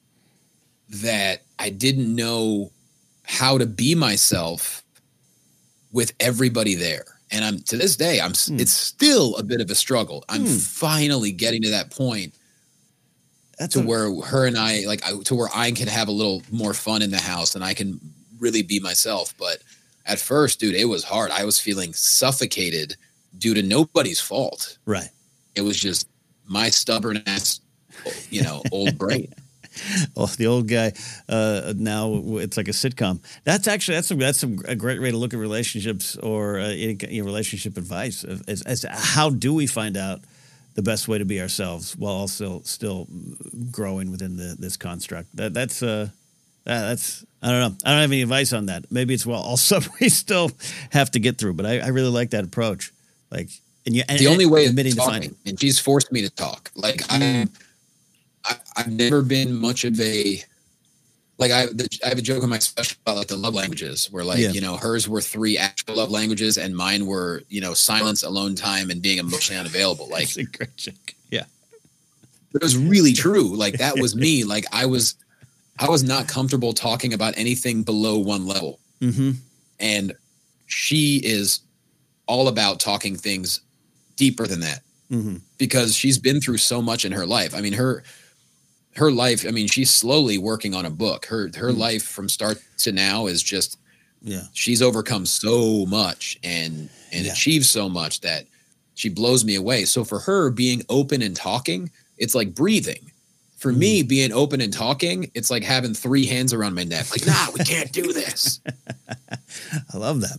that I didn't know how to be myself with everybody there. And I'm to this day, I'm Hmm. it's still a bit of a struggle. I'm Hmm. finally getting to that point That's to a, where her and I, like, I, to where I can have a little more fun in the house and I can really be myself. But at first, dude, it was hard. I was feeling suffocated due to nobody's fault. right. It was just my stubborn ass, you know, old brain. Oh, the old guy. Uh, now it's like a sitcom. That's actually that's a, that's a, a great way to look at relationships or uh, any, any relationship advice. As, as how do we find out the best way to be ourselves while also still growing within the, this construct? That that's uh, that's I don't know. I don't have any advice on that. Maybe it's well also we still have to get through. But I, I really like that approach. Like and you and, the only way admitting is talking, to find and she's forced me to talk. Like I'm. I, I've never been much of a like I I have a joke in my special about like the love languages where like yeah. you know hers were three actual love languages and mine were you know silence, alone time, and being emotionally unavailable. Like that's a great joke. Yeah, but it was really true. Like that was me. Like I was I was not comfortable talking about anything below one level, mm-hmm. and she is all about talking things deeper than that mm-hmm. because she's been through so much in her life. I mean her. Her life, I mean, she's slowly working on a book. Her her mm. life from start to now is just, yeah. she's overcome so much and and yeah. achieved so much that she blows me away. So for her, being open and talking, it's like breathing. For mm. me, being open and talking, it's like having three hands around my neck. Like, nah, we can't do this. I love that.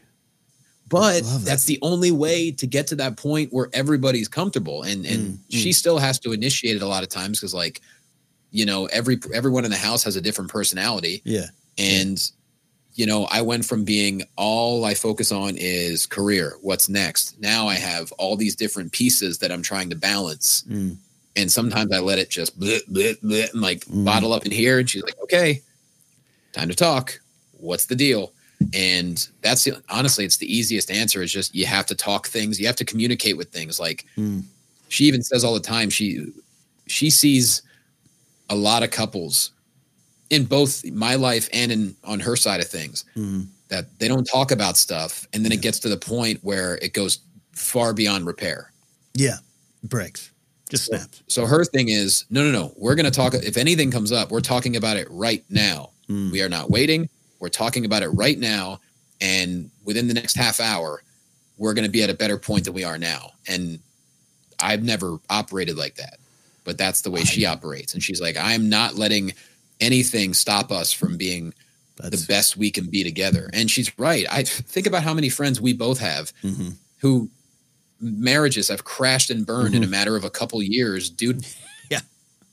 But that. That's the only way to get to that point where everybody's comfortable. And and mm. she mm. still has to initiate it a lot of times because, like, you know, every everyone in the house has a different personality. Yeah. And, you know, I went from being all I focus on is career. What's next? Now I have all these different pieces that I'm trying to balance. Mm. And sometimes I let it just bleh, bleh, bleh, and like mm. bottle up in here. And she's like, okay, time to talk. What's the deal? And that's the, honestly, it's the easiest answer is just you have to talk things. You have to communicate with things. Like mm. she even says all the time, she she sees a lot of couples in both my life and in on her side of things mm. that they don't talk about stuff. And then yeah. it gets to the point where it goes far beyond repair. Yeah. Breaks. Just so, snaps. So her thing is, no, no, no. We're going to talk. If anything comes up, we're talking about it right now. Mm. We are not waiting. We're talking about it right now. And within the next half hour, we're going to be at a better point than we are now. And I've never operated like that. But that's the way she operates. And she's like, I'm not letting anything stop us from being that's, the best we can be together. And she's right. I think about how many friends we both have mm-hmm. who marriages have crashed and burned mm-hmm. in a matter of a couple years, dude. Yeah.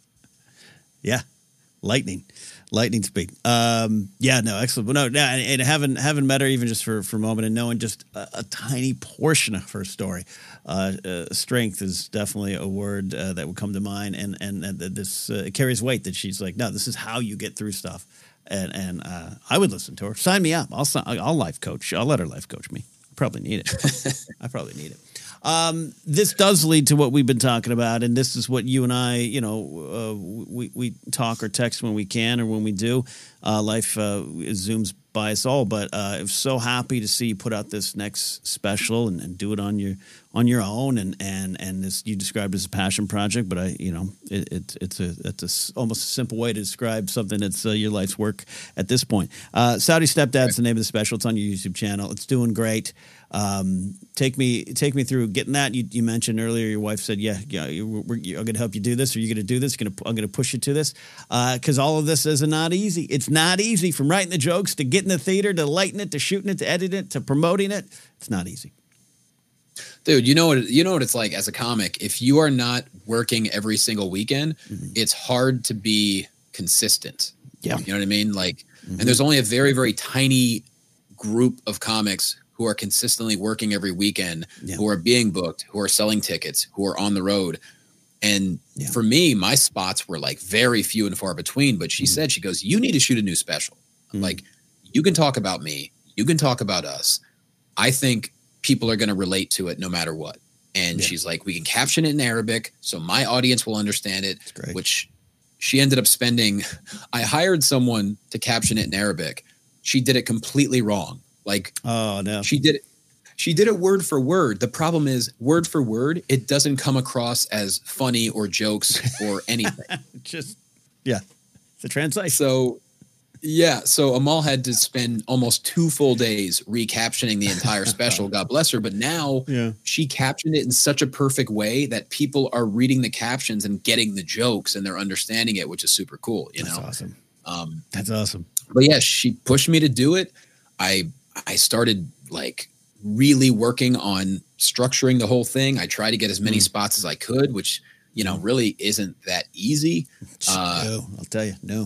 Yeah. Lightning. Lightning speed. Um, yeah, no, excellent. Well, no, yeah, and, and having having met her even just for, for a moment and knowing just a, a tiny portion of her story, uh, uh, strength is definitely a word uh, that would come to mind, and and, and this uh, it carries weight that she's like, no, this is how you get through stuff, and and uh, I would listen to her. Sign me up. I'll I'll life coach. I'll let her life coach me. Probably need it. I probably need it. Um, this does lead to what we've been talking about, and this is what you and I, you know, uh, we we talk or text when we can or when we do. Uh, life uh, zooms by us all, but uh, I'm so happy to see you put out this next special and, and do it on your on your own, and and and this you described as a passion project, but I, you know, it, it it's a it's a, almost a simple way to describe something that's uh, your life's work at this point. Uh, Saudi Stepdad's the name of the special. It's on your YouTube channel. It's doing great. Um, take me, take me through getting that. You, you mentioned earlier, your wife said, yeah, yeah, you, we're, you're going to help you do this. Are you going to do this? Gonna, I'm going to push you to this. Uh, cause all of this is not easy. It's not easy from writing the jokes to getting the theater, to lighting it, to shooting it, to editing it, to promoting it. It's not easy. Dude, you know what, you know what it's like as a comic. If you are not working every single weekend, mm-hmm. it's hard to be consistent. Yeah. You know what I mean? Like, mm-hmm. and there's only a very, very tiny group of comics who are consistently working every weekend, yeah. who are being booked, who are selling tickets, who are on the road. And yeah. for me, my spots were like very few and far between. But she mm-hmm. said, she goes, you need to shoot a new special. Mm-hmm. Like, you can talk about me. You can talk about us. I think people are going to relate to it no matter what. And yeah. she's like, we can caption it in Arabic so my audience will understand it, which she ended up spending. I hired someone to caption it in Arabic. She did it completely wrong. Like, oh no, she did it. she did it word for word. The problem is word for word, it doesn't come across as funny or jokes or anything. Just, yeah, the translation. So, yeah. So Amal had to spend almost two full days recaptioning the entire special. God bless her. But now yeah. she captioned it in such a perfect way that people are reading the captions and getting the jokes and they're understanding it, which is super cool. You That's know, awesome. Um, That's awesome. But yeah, she pushed me to do it. I I started like really working on structuring the whole thing. I tried to get as many mm. spots as I could, which, you know, really isn't that easy. Uh, no, I'll tell you, no.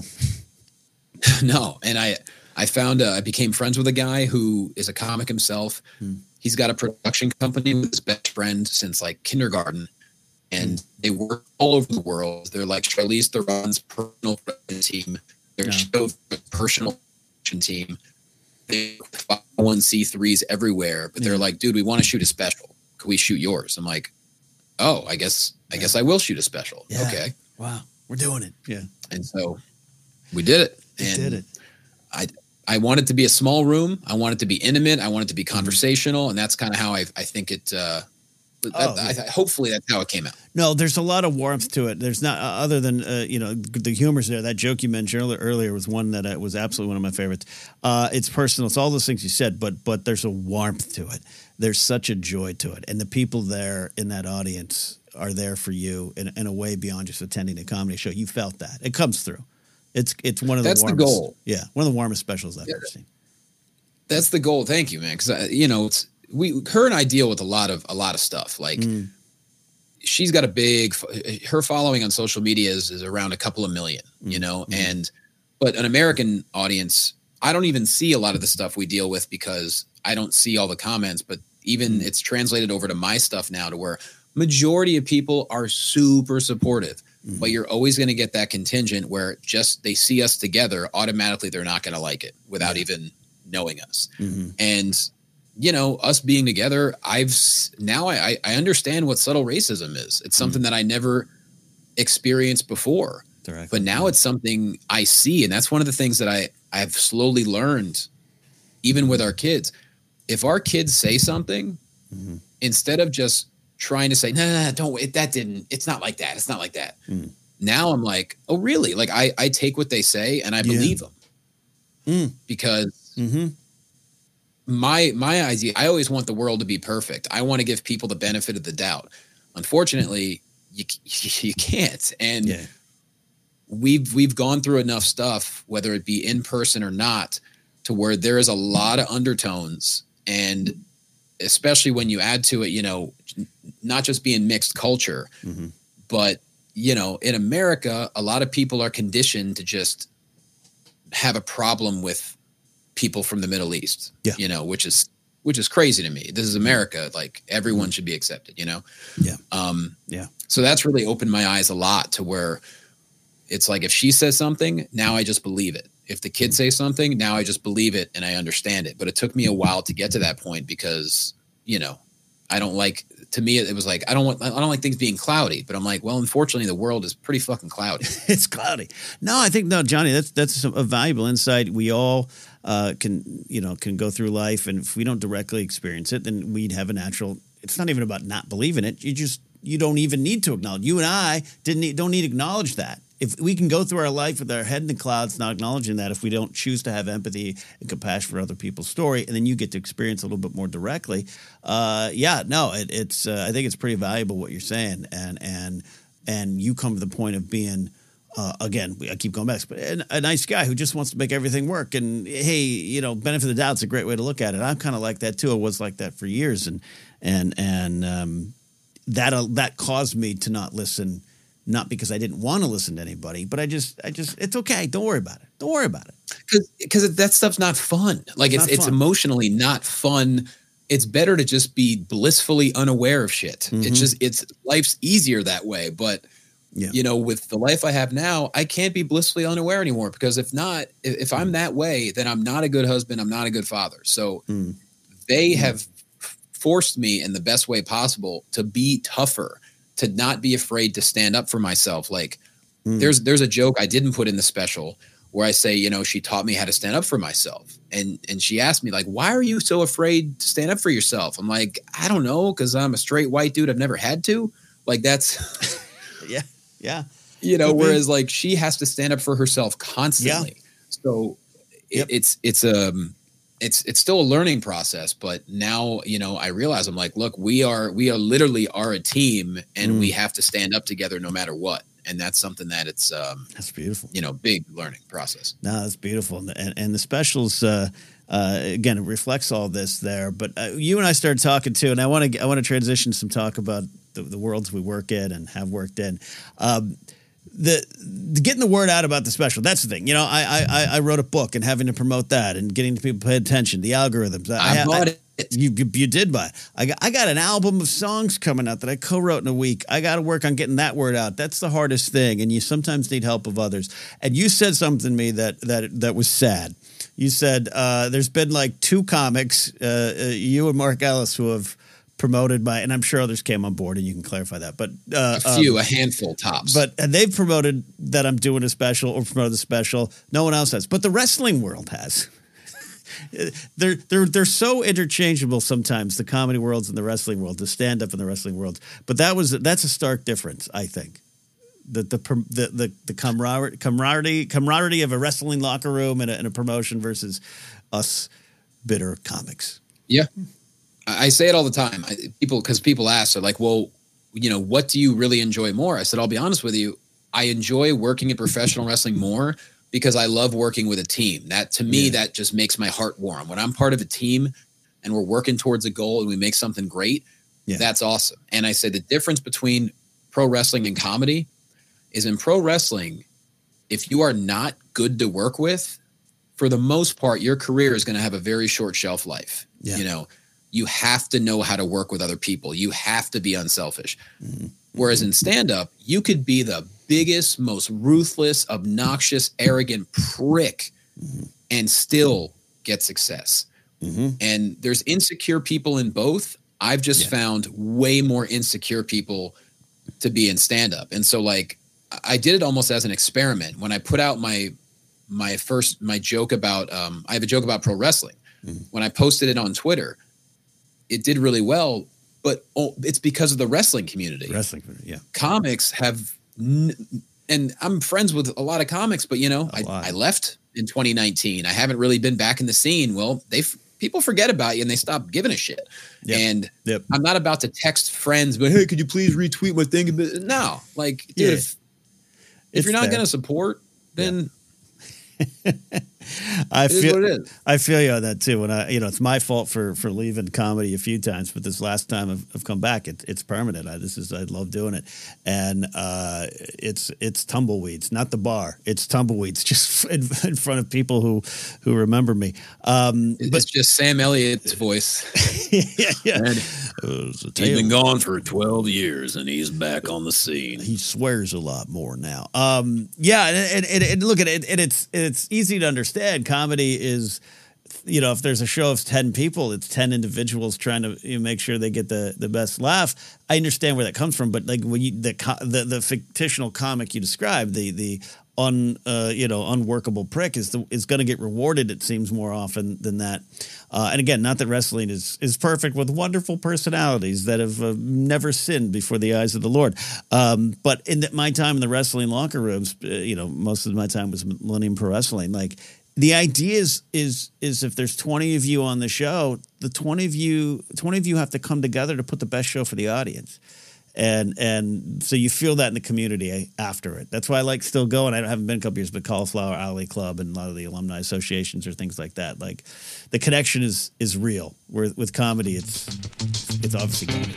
No. And I, I found, uh, I became friends with a guy who is a comic himself. Hmm. He's got a production company with his best friend since like kindergarten. And hmm. they work all over the world. They're like Charlize Theron's personal production team. Their yeah. show personal production team. They five oh one c threes everywhere. But yeah. they're like, dude, we want to shoot a special. Could we shoot yours? I'm like, oh, I guess, I yeah. guess I will shoot a special. Yeah. Okay. Wow. We're doing it. Yeah. And so we did it. We and did it. I I want it to be a small room. I want it to be intimate. I want it to be conversational. And that's kind of how I I think it, uh, that, oh, yeah. I, hopefully that's how it came out. No, there's a lot of warmth to it. There's not, uh, other than, uh, you know, the humor's there. That joke you mentioned earlier, earlier was one that uh, was absolutely one of my favorites. Uh, it's personal. It's all those things you said, but but there's a warmth to it. There's such a joy to it. And the people there in that audience are there for you in, in a way beyond just attending a comedy show. You felt that. It comes through. It's it's one of the That's warmest, the goal. Yeah, one of the warmest specials I've yeah. ever seen. That's the goal. Thank you, man. Because you know, it's we her and I deal with a lot of a lot of stuff. Like mm. she's got a big her following on social media is, is around a couple of million. Mm. You know, mm. and but an American audience, I don't even see a lot of the stuff we deal with because I don't see all the comments. But even mm. it's translated over to my stuff now to where majority of people are super supportive. Mm-hmm. But you're always going to get that contingent where just they see us together, automatically they're not going to like it without yeah. even knowing us. Mm-hmm. And, you know, us being together, I've now I, I understand what subtle racism is. It's something mm-hmm. that I never experienced before. Directly. But now it's something I see. And that's one of the things that I, I've slowly learned, even with our kids. If our kids say something, mm-hmm. instead of just trying to say, no, no, no, don't wait. That didn't, it's not like that. It's not like that. Mm. Now I'm like, oh, really? Like I, I take what they say and I yeah. believe them mm. because mm-hmm. my, my idea, I always want the world to be perfect. I want to give people the benefit of the doubt. Unfortunately, you, you can't. And yeah. we've, we've gone through enough stuff, whether it be in person or not, to where there is a lot of undertones. And especially when you add to it, you know, not just being mixed culture, mm-hmm. but, you know, in America, a lot of people are conditioned to just have a problem with people from the Middle East, yeah. you know, which is, which is crazy to me. This is America. Like everyone mm-hmm. should be accepted, you know? Yeah. Um, yeah. So that's really opened my eyes a lot to where it's like, if she says something, now I just believe it. If the kids say something, now I just believe it and I understand it. But it took me a while to get to that point because, you know, I don't like, to me, it was like, I don't want, I don't like things being cloudy, but I'm like, well, unfortunately the world is pretty fucking cloudy. It's cloudy. No, I think, no, Johnny, that's, that's a valuable insight. We all uh, can, you know, can go through life. And if we don't directly experience it, then we'd have a natural, it's not even about not believing it. You just, you don't even need to acknowledge. You and I didn't need, don't need to acknowledge that. If we can go through our life with our head in the clouds, not acknowledging that, if we don't choose to have empathy and compassion for other people's story, and then you get to experience a little bit more directly, uh, yeah, no, it, it's. Uh, I think it's pretty valuable what you're saying, and and and you come to the point of being, uh, again, I keep going back, but a, a nice guy who just wants to make everything work. And hey, you know, benefit of the doubt is a great way to look at it. I'm kind of like that too. I was like that for years, and and and um, that uh, that caused me to not listen. Not because I didn't want to listen to anybody, but I just, I just, it's okay. Don't worry about it. Don't worry about it. Because, because that stuff's not fun. Like it's, it's, it's emotionally not fun. It's better to just be blissfully unaware of shit. Mm-hmm. It's just, it's life's easier that way. But yeah. you know, with the life I have now, I can't be blissfully unaware anymore because if not, if, if I'm that way, then I'm not a good husband. I'm not a good father. So mm. they mm. have forced me in the best way possible to be tougher, to not be afraid to stand up for myself. Like mm. there's, there's a joke I didn't put in the special where I say, you know, she taught me how to stand up for myself. And and she asked me, like, why are you so afraid to stand up for yourself? I'm like, I don't know, because I'm a straight white dude. I've never had to. Like, that's yeah, yeah. You know, Could be. whereas like she has to stand up for herself constantly. Yeah. So yep. it, it's it's um it's it's still a learning process. But now, you know, I realize I'm like, look, we are we are literally are a team, and mm. we have to stand up together no matter what. And that's something that it's um that's beautiful. You know, big learning process. No, that's beautiful. And and the specials uh uh, again, it reflects all this there. But uh, you and I started talking too, and I want to I want to transition some talk about the, the worlds we work in and have worked in. Um, the, the getting the word out about the special, that's the thing. You know, I I I wrote a book, and having to promote that and getting people to pay attention, the algorithms. I, I bought I, it. You, you you did buy it. I got I got an album of songs coming out that I co-wrote in a week. I got to work on getting that word out. That's the hardest thing, and you sometimes need help of others. And you said something to me that that that was sad. You said uh, there's been like two comics, uh, uh, you and Mark Ellis, who have promoted my, and I'm sure others came on board, and you can clarify that. But uh, a few, um, a handful tops. But and they've promoted that I'm doing a special or promoted the special. No one else has, but the wrestling world has. They're they're they're so interchangeable sometimes, the comedy worlds and the wrestling world, the stand up and the wrestling worlds. But that was that's a stark difference, I think. The the the the, the camaraderie, camaraderie camaraderie of a wrestling locker room and a, and a promotion versus us bitter comics. Yeah, I say it all the time. I, people because people ask, they're like, "Well, you know, what do you really enjoy more?" I said, "I'll be honest with you. I enjoy working in professional wrestling more." Because I love working with a team. That to me, yeah. that just makes my heart warm. When I'm part of a team and we're working towards a goal and we make something great, yeah. that's awesome. And I say the difference between pro wrestling and comedy is in pro wrestling, if you are not good to work with, for the most part, your career is going to have a very short shelf life. Yeah. You know, you have to know how to work with other people. You have to be unselfish. Mm-hmm. Whereas in stand-up, you could be the biggest, most ruthless, obnoxious, arrogant prick mm-hmm. and still get success. Mm-hmm. And there's insecure people in both. I've just yeah. found way more insecure people to be in stand-up. And so like I did it almost as an experiment. When I put out my my first my joke about um, I have a joke about pro wrestling. Mm-hmm. When I posted it on Twitter, it did really well. But oh, it's because of the wrestling community. Wrestling, yeah. Comics have, n- and I'm friends with a lot of comics, but you know, I, I left in twenty nineteen. I haven't really been back in the scene. Well, they people forget about you and they stop giving a shit. Yep. And yep. I'm not about to text friends, but hey, could you please retweet my thing? No, like, dude, yeah. if, if you're not going to support, then. Yeah. I it feel what it is. I feel you on that too. When I, you know, it's my fault for for leaving comedy a few times, but this last time I've, I've come back, it, it's permanent. I, this is I love doing it, and uh, it's it's tumbleweeds, not the bar. It's tumbleweeds, just in, in front of people who who remember me. Um, it's but, just Sam Elliott's voice. yeah, yeah. And he's been gone for twelve years, and he's back on the scene. He swears a lot more now. Um, yeah, and, and, and look at it, and it's it's easy to understand. Comedy is, you know, if there's a show of ten people, it's ten individuals trying to you know, make sure they get the, the best laugh. I understand where that comes from, but like when you the the, the fictional comic you described, the the un uh, you know unworkable prick is the, is going to get rewarded. It seems more often than that. Uh, and again, not that wrestling is is perfect with wonderful personalities that have uh, never sinned before the eyes of the Lord. Um, but in the, my time in the wrestling locker rooms, uh, you know, most of my time was Millennium Pro Wrestling. Like the idea is is is if there's twenty of you on the show, the twenty of you twenty of you have to come together to put the best show for the audience. And and so you feel that in the community after it. That's why I like still going. I haven't been a couple years, but Cauliflower Alley Club and a lot of the alumni associations or things like that. Like the connection is is real. Where with comedy, it's it's obviously comedy.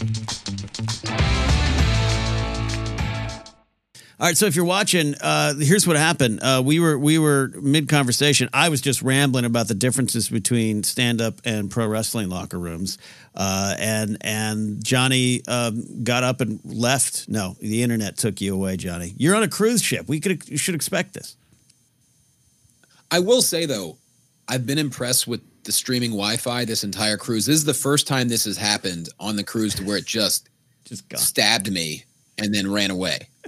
All right, so if you're watching, uh, here's what happened. Uh, we were we were mid conversation. I was just rambling about the differences between stand up and pro wrestling locker rooms, uh, and and Johnny um, got up and left. No, the internet took you away, Johnny. You're on a cruise ship. We could you should expect this. I will say though, I've been impressed with the streaming Wi-Fi this entire cruise. This is the first time this has happened on the cruise to where it just just gone. stabbed me and then ran away.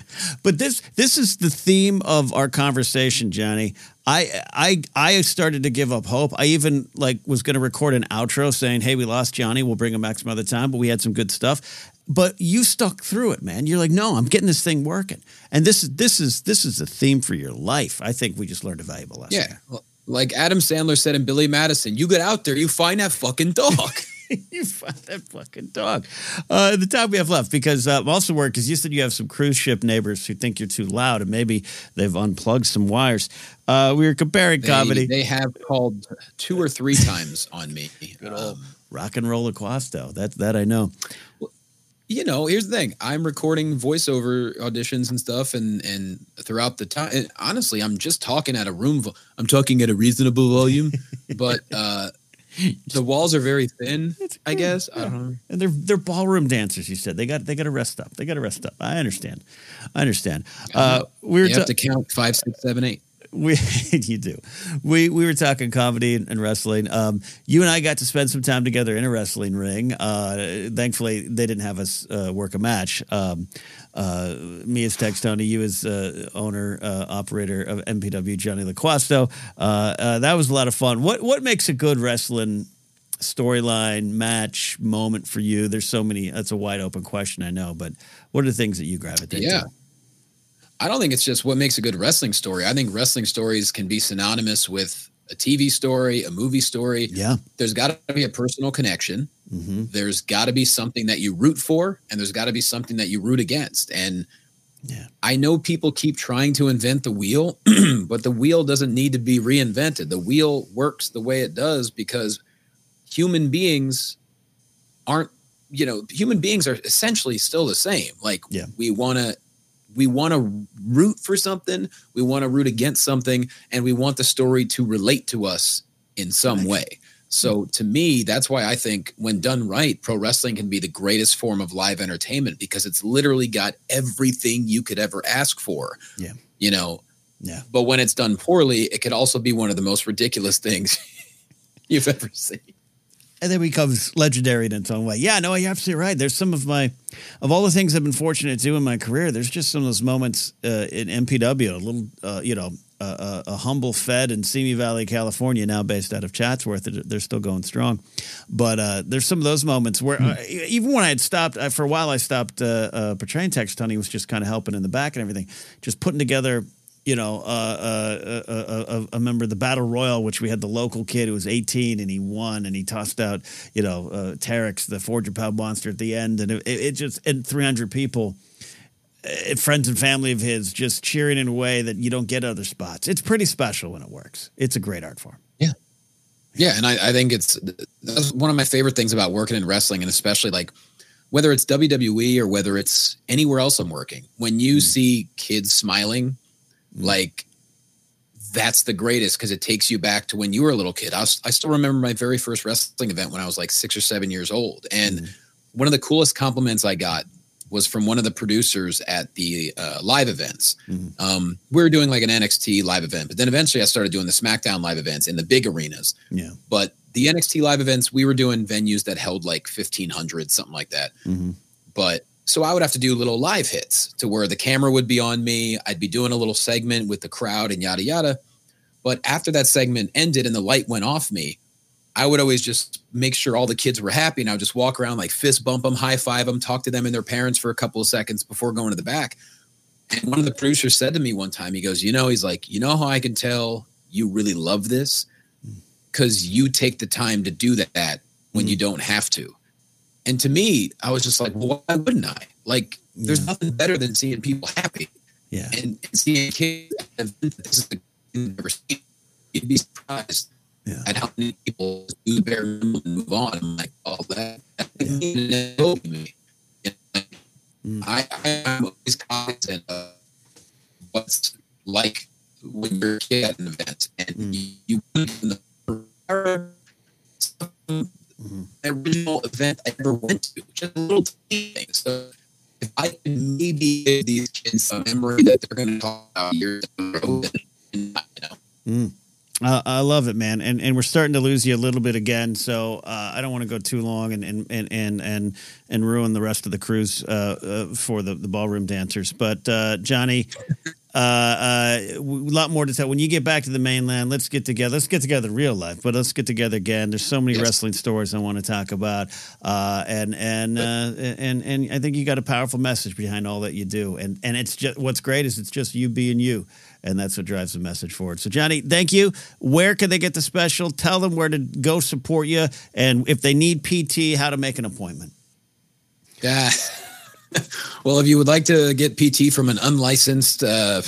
But this this is the theme of our conversation, Johnny. I I I started to give up hope. I even like was going to record an outro saying, "Hey, we lost Johnny. We'll bring him back some other time." But we had some good stuff. But you stuck through it, man. You're like, "No, I'm getting this thing working." And this is this is this is the theme for your life. I think we just learned a valuable lesson. Yeah, well, like Adam Sandler said in Billy Madison, "You get out there, you find that fucking dog." You find that fucking dog. Uh, the time we have left, because uh, I'm also worried because you said you have some cruise ship neighbors who think you're too loud, and maybe they've unplugged some wires. Uh, we were comparing they, comedy. They have called two or three times on me. Good old um, rock and roll Aquasto. That that I know. Well, you know, here's the thing. I'm recording voiceover auditions and stuff, and and throughout the time, and honestly, I'm just talking at a room. Vo- I'm talking at a reasonable volume, but. Uh, The walls are very thin, I guess. Yeah. I don't know. And they're they're ballroom dancers. You said they got they got to rest up. They got to rest up. I understand. I understand. Uh, we were you have ta- to count five, six, seven, eight. We you do. We we were talking comedy and, and wrestling. Um, you and I got to spend some time together in a wrestling ring. Uh, thankfully, they didn't have us uh, work a match. Um, uh, me as Tex Tony, you as uh, owner uh, operator of M P W, Johnny LaQuasto. Uh, uh, that was a lot of fun. What what makes a good wrestling storyline match moment for you? There's so many. That's a wide open question, I know, but what are the things that you gravitate yeah. to? I don't think it's just what makes a good wrestling story. I think wrestling stories can be synonymous with a T V story, a movie story. Yeah. There's got to be a personal connection. Mm-hmm. There's got to be something that you root for, and there's got to be something that you root against. And yeah. I know people keep trying to invent the wheel, but the wheel doesn't need to be reinvented. The wheel works the way it does because human beings aren't, you know, human beings are essentially still the same. Like yeah. we want to, We want to root for something, we want to root against something, and we want the story to relate to us in some way. So to me, that's why I think when done right, pro wrestling can be the greatest form of live entertainment because it's literally got everything you could ever ask for. Yeah. You know? Yeah. But when it's done poorly, it could also be one of the most ridiculous things you've ever seen. And then becomes legendary in its own way. Yeah, no, you're absolutely right. There's some of my, of all the things I've been fortunate to do in my career, there's just some of those moments uh, in M P W, a little, uh, you know, uh, a humble fed in Simi Valley, California, now based out of Chatsworth. They're still going strong. But uh, there's some of those moments where uh, even when I had stopped, I, for a while I stopped uh, uh, portraying Tex Tony, was just kind of helping in the back and everything, just putting together you know, uh, uh, uh, uh, a member of the Battle Royal, which we had the local kid who was eighteen and he won and he tossed out, you know, uh, Terex, the four hundred pound monster at the end. And it, it just, and three hundred people, uh, friends and family of his, just cheering in a way that you don't get other spots. It's pretty special when it works. It's a great art form. Yeah. Yeah. And I, I think it's that's one of my favorite things about working in wrestling, and especially like whether it's W W E or whether it's anywhere else I'm working, when you mm. see kids smiling, like that's the greatest because it takes you back to when you were a little kid. I, was, I still remember my very first wrestling event when I was like six or seven years old. And mm. one of the coolest compliments I got was from one of the producers at the uh, live events. Mm. Um, we were doing like an N X T live event, but then eventually I started doing the SmackDown live events in the big arenas. Yeah. But the N X T live events, we were doing venues that held like fifteen hundred, something like that. Mm-hmm. But so I would have to do little live hits to where the camera would be on me. I'd be doing a little segment with the crowd and yada, yada. But after that segment ended and the light went off me, I would always just make sure all the kids were happy. And I would just walk around, like fist bump them, high five them, talk to them and their parents for a couple of seconds before going to the back. And one of the producers said to me one time, he goes, you know, he's like, you know how I can tell you really love this? Because you take the time to do that when mm. you don't have to. And to me, I was just like, well, why wouldn't I? Like, yeah. there's nothing better than seeing people happy. Yeah. And, and seeing kids, this is the thing you've never seen. You'd be surprised yeah. at how many people do the bare minimum and move on. I'm like, oh, that, that yeah. helped me. You know, mm. I, I'm always cognizant of what's like when you're a kid at an event and mm. you, you in the Mm-hmm. original event I ever went to, just a little tiny thing. So if I can maybe give these kids a memory that they're going to talk about years down the road, and, you know. Mm. Uh, I love it, man, and and we're starting to lose you a little bit again. So uh, I don't want to go too long and and and and and, and ruin the rest of the cruise uh, uh, for the, the ballroom dancers. But uh, Johnny, uh, uh, a lot more to tell. When you get back to the mainland, let's get together. Let's get together real life, but let's get together again. There's so many yes. wrestling stories I want to talk about, uh, and and, uh, and and I think you got a powerful message behind all that you do. And and it's just what's great is it's just you being you. And that's what drives the message forward. So, Johnny, thank you. Where can they get the special? Tell them where to go support you. And if they need P T, how to make an appointment. Yeah. Well, if you would like to get P T from an unlicensed, uh,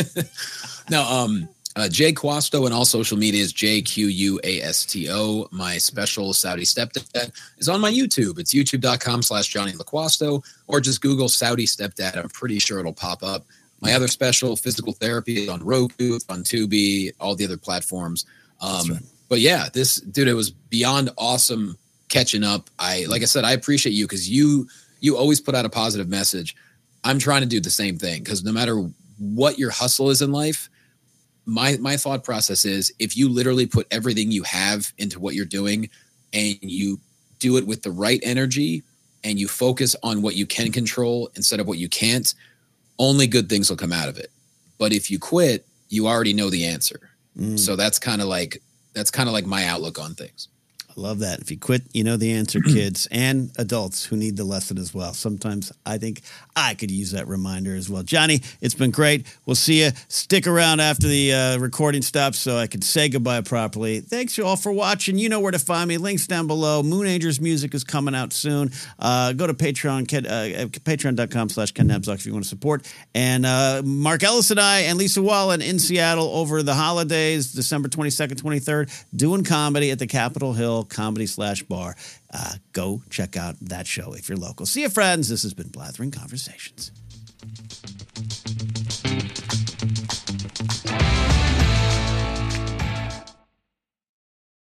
no, um, uh, Jay Quasto and all social media is J Q U A S T O. My special Saudi Stepdad is on my YouTube. It's youtube.com slash Johnny LaQuasto, or just Google Saudi Stepdad. I'm pretty sure it'll pop up. My other special, Physical Therapy, is on Roku, it's on Tubi, all the other platforms. Um, right. But yeah, this dude, it was beyond awesome catching up. I, like I said, I appreciate you because you, you always put out a positive message. I'm trying to do the same thing because no matter what your hustle is in life, my, my thought process is if you literally put everything you have into what you're doing and you do it with the right energy and you focus on what you can control instead of what you can't, only good things will come out of it. But if you quit, you already know the answer. Mm. So that's kind of like, that's kind of like my outlook on things. I love that. If you quit, you know the answer, kids and adults who need the lesson as well. Sometimes I think I could use that reminder as well. Johnny, it's been great. We'll see you. Stick around after the uh, recording stops so I can say goodbye properly. Thanks you all for watching. You know where to find me. Links down below. Moon Angels music is coming out soon. Uh, go to Patreon, uh, patreon.com slash Ken Napzok if you want to support. And uh, Mark Ellis and I and Lisa Wallen in Seattle over the holidays, December twenty-second, twenty-third, doing comedy at the Capitol Hill Comedy slash Bar. Uh, go check out that show if you're local. See you, friends. This has been Blathering Conversations.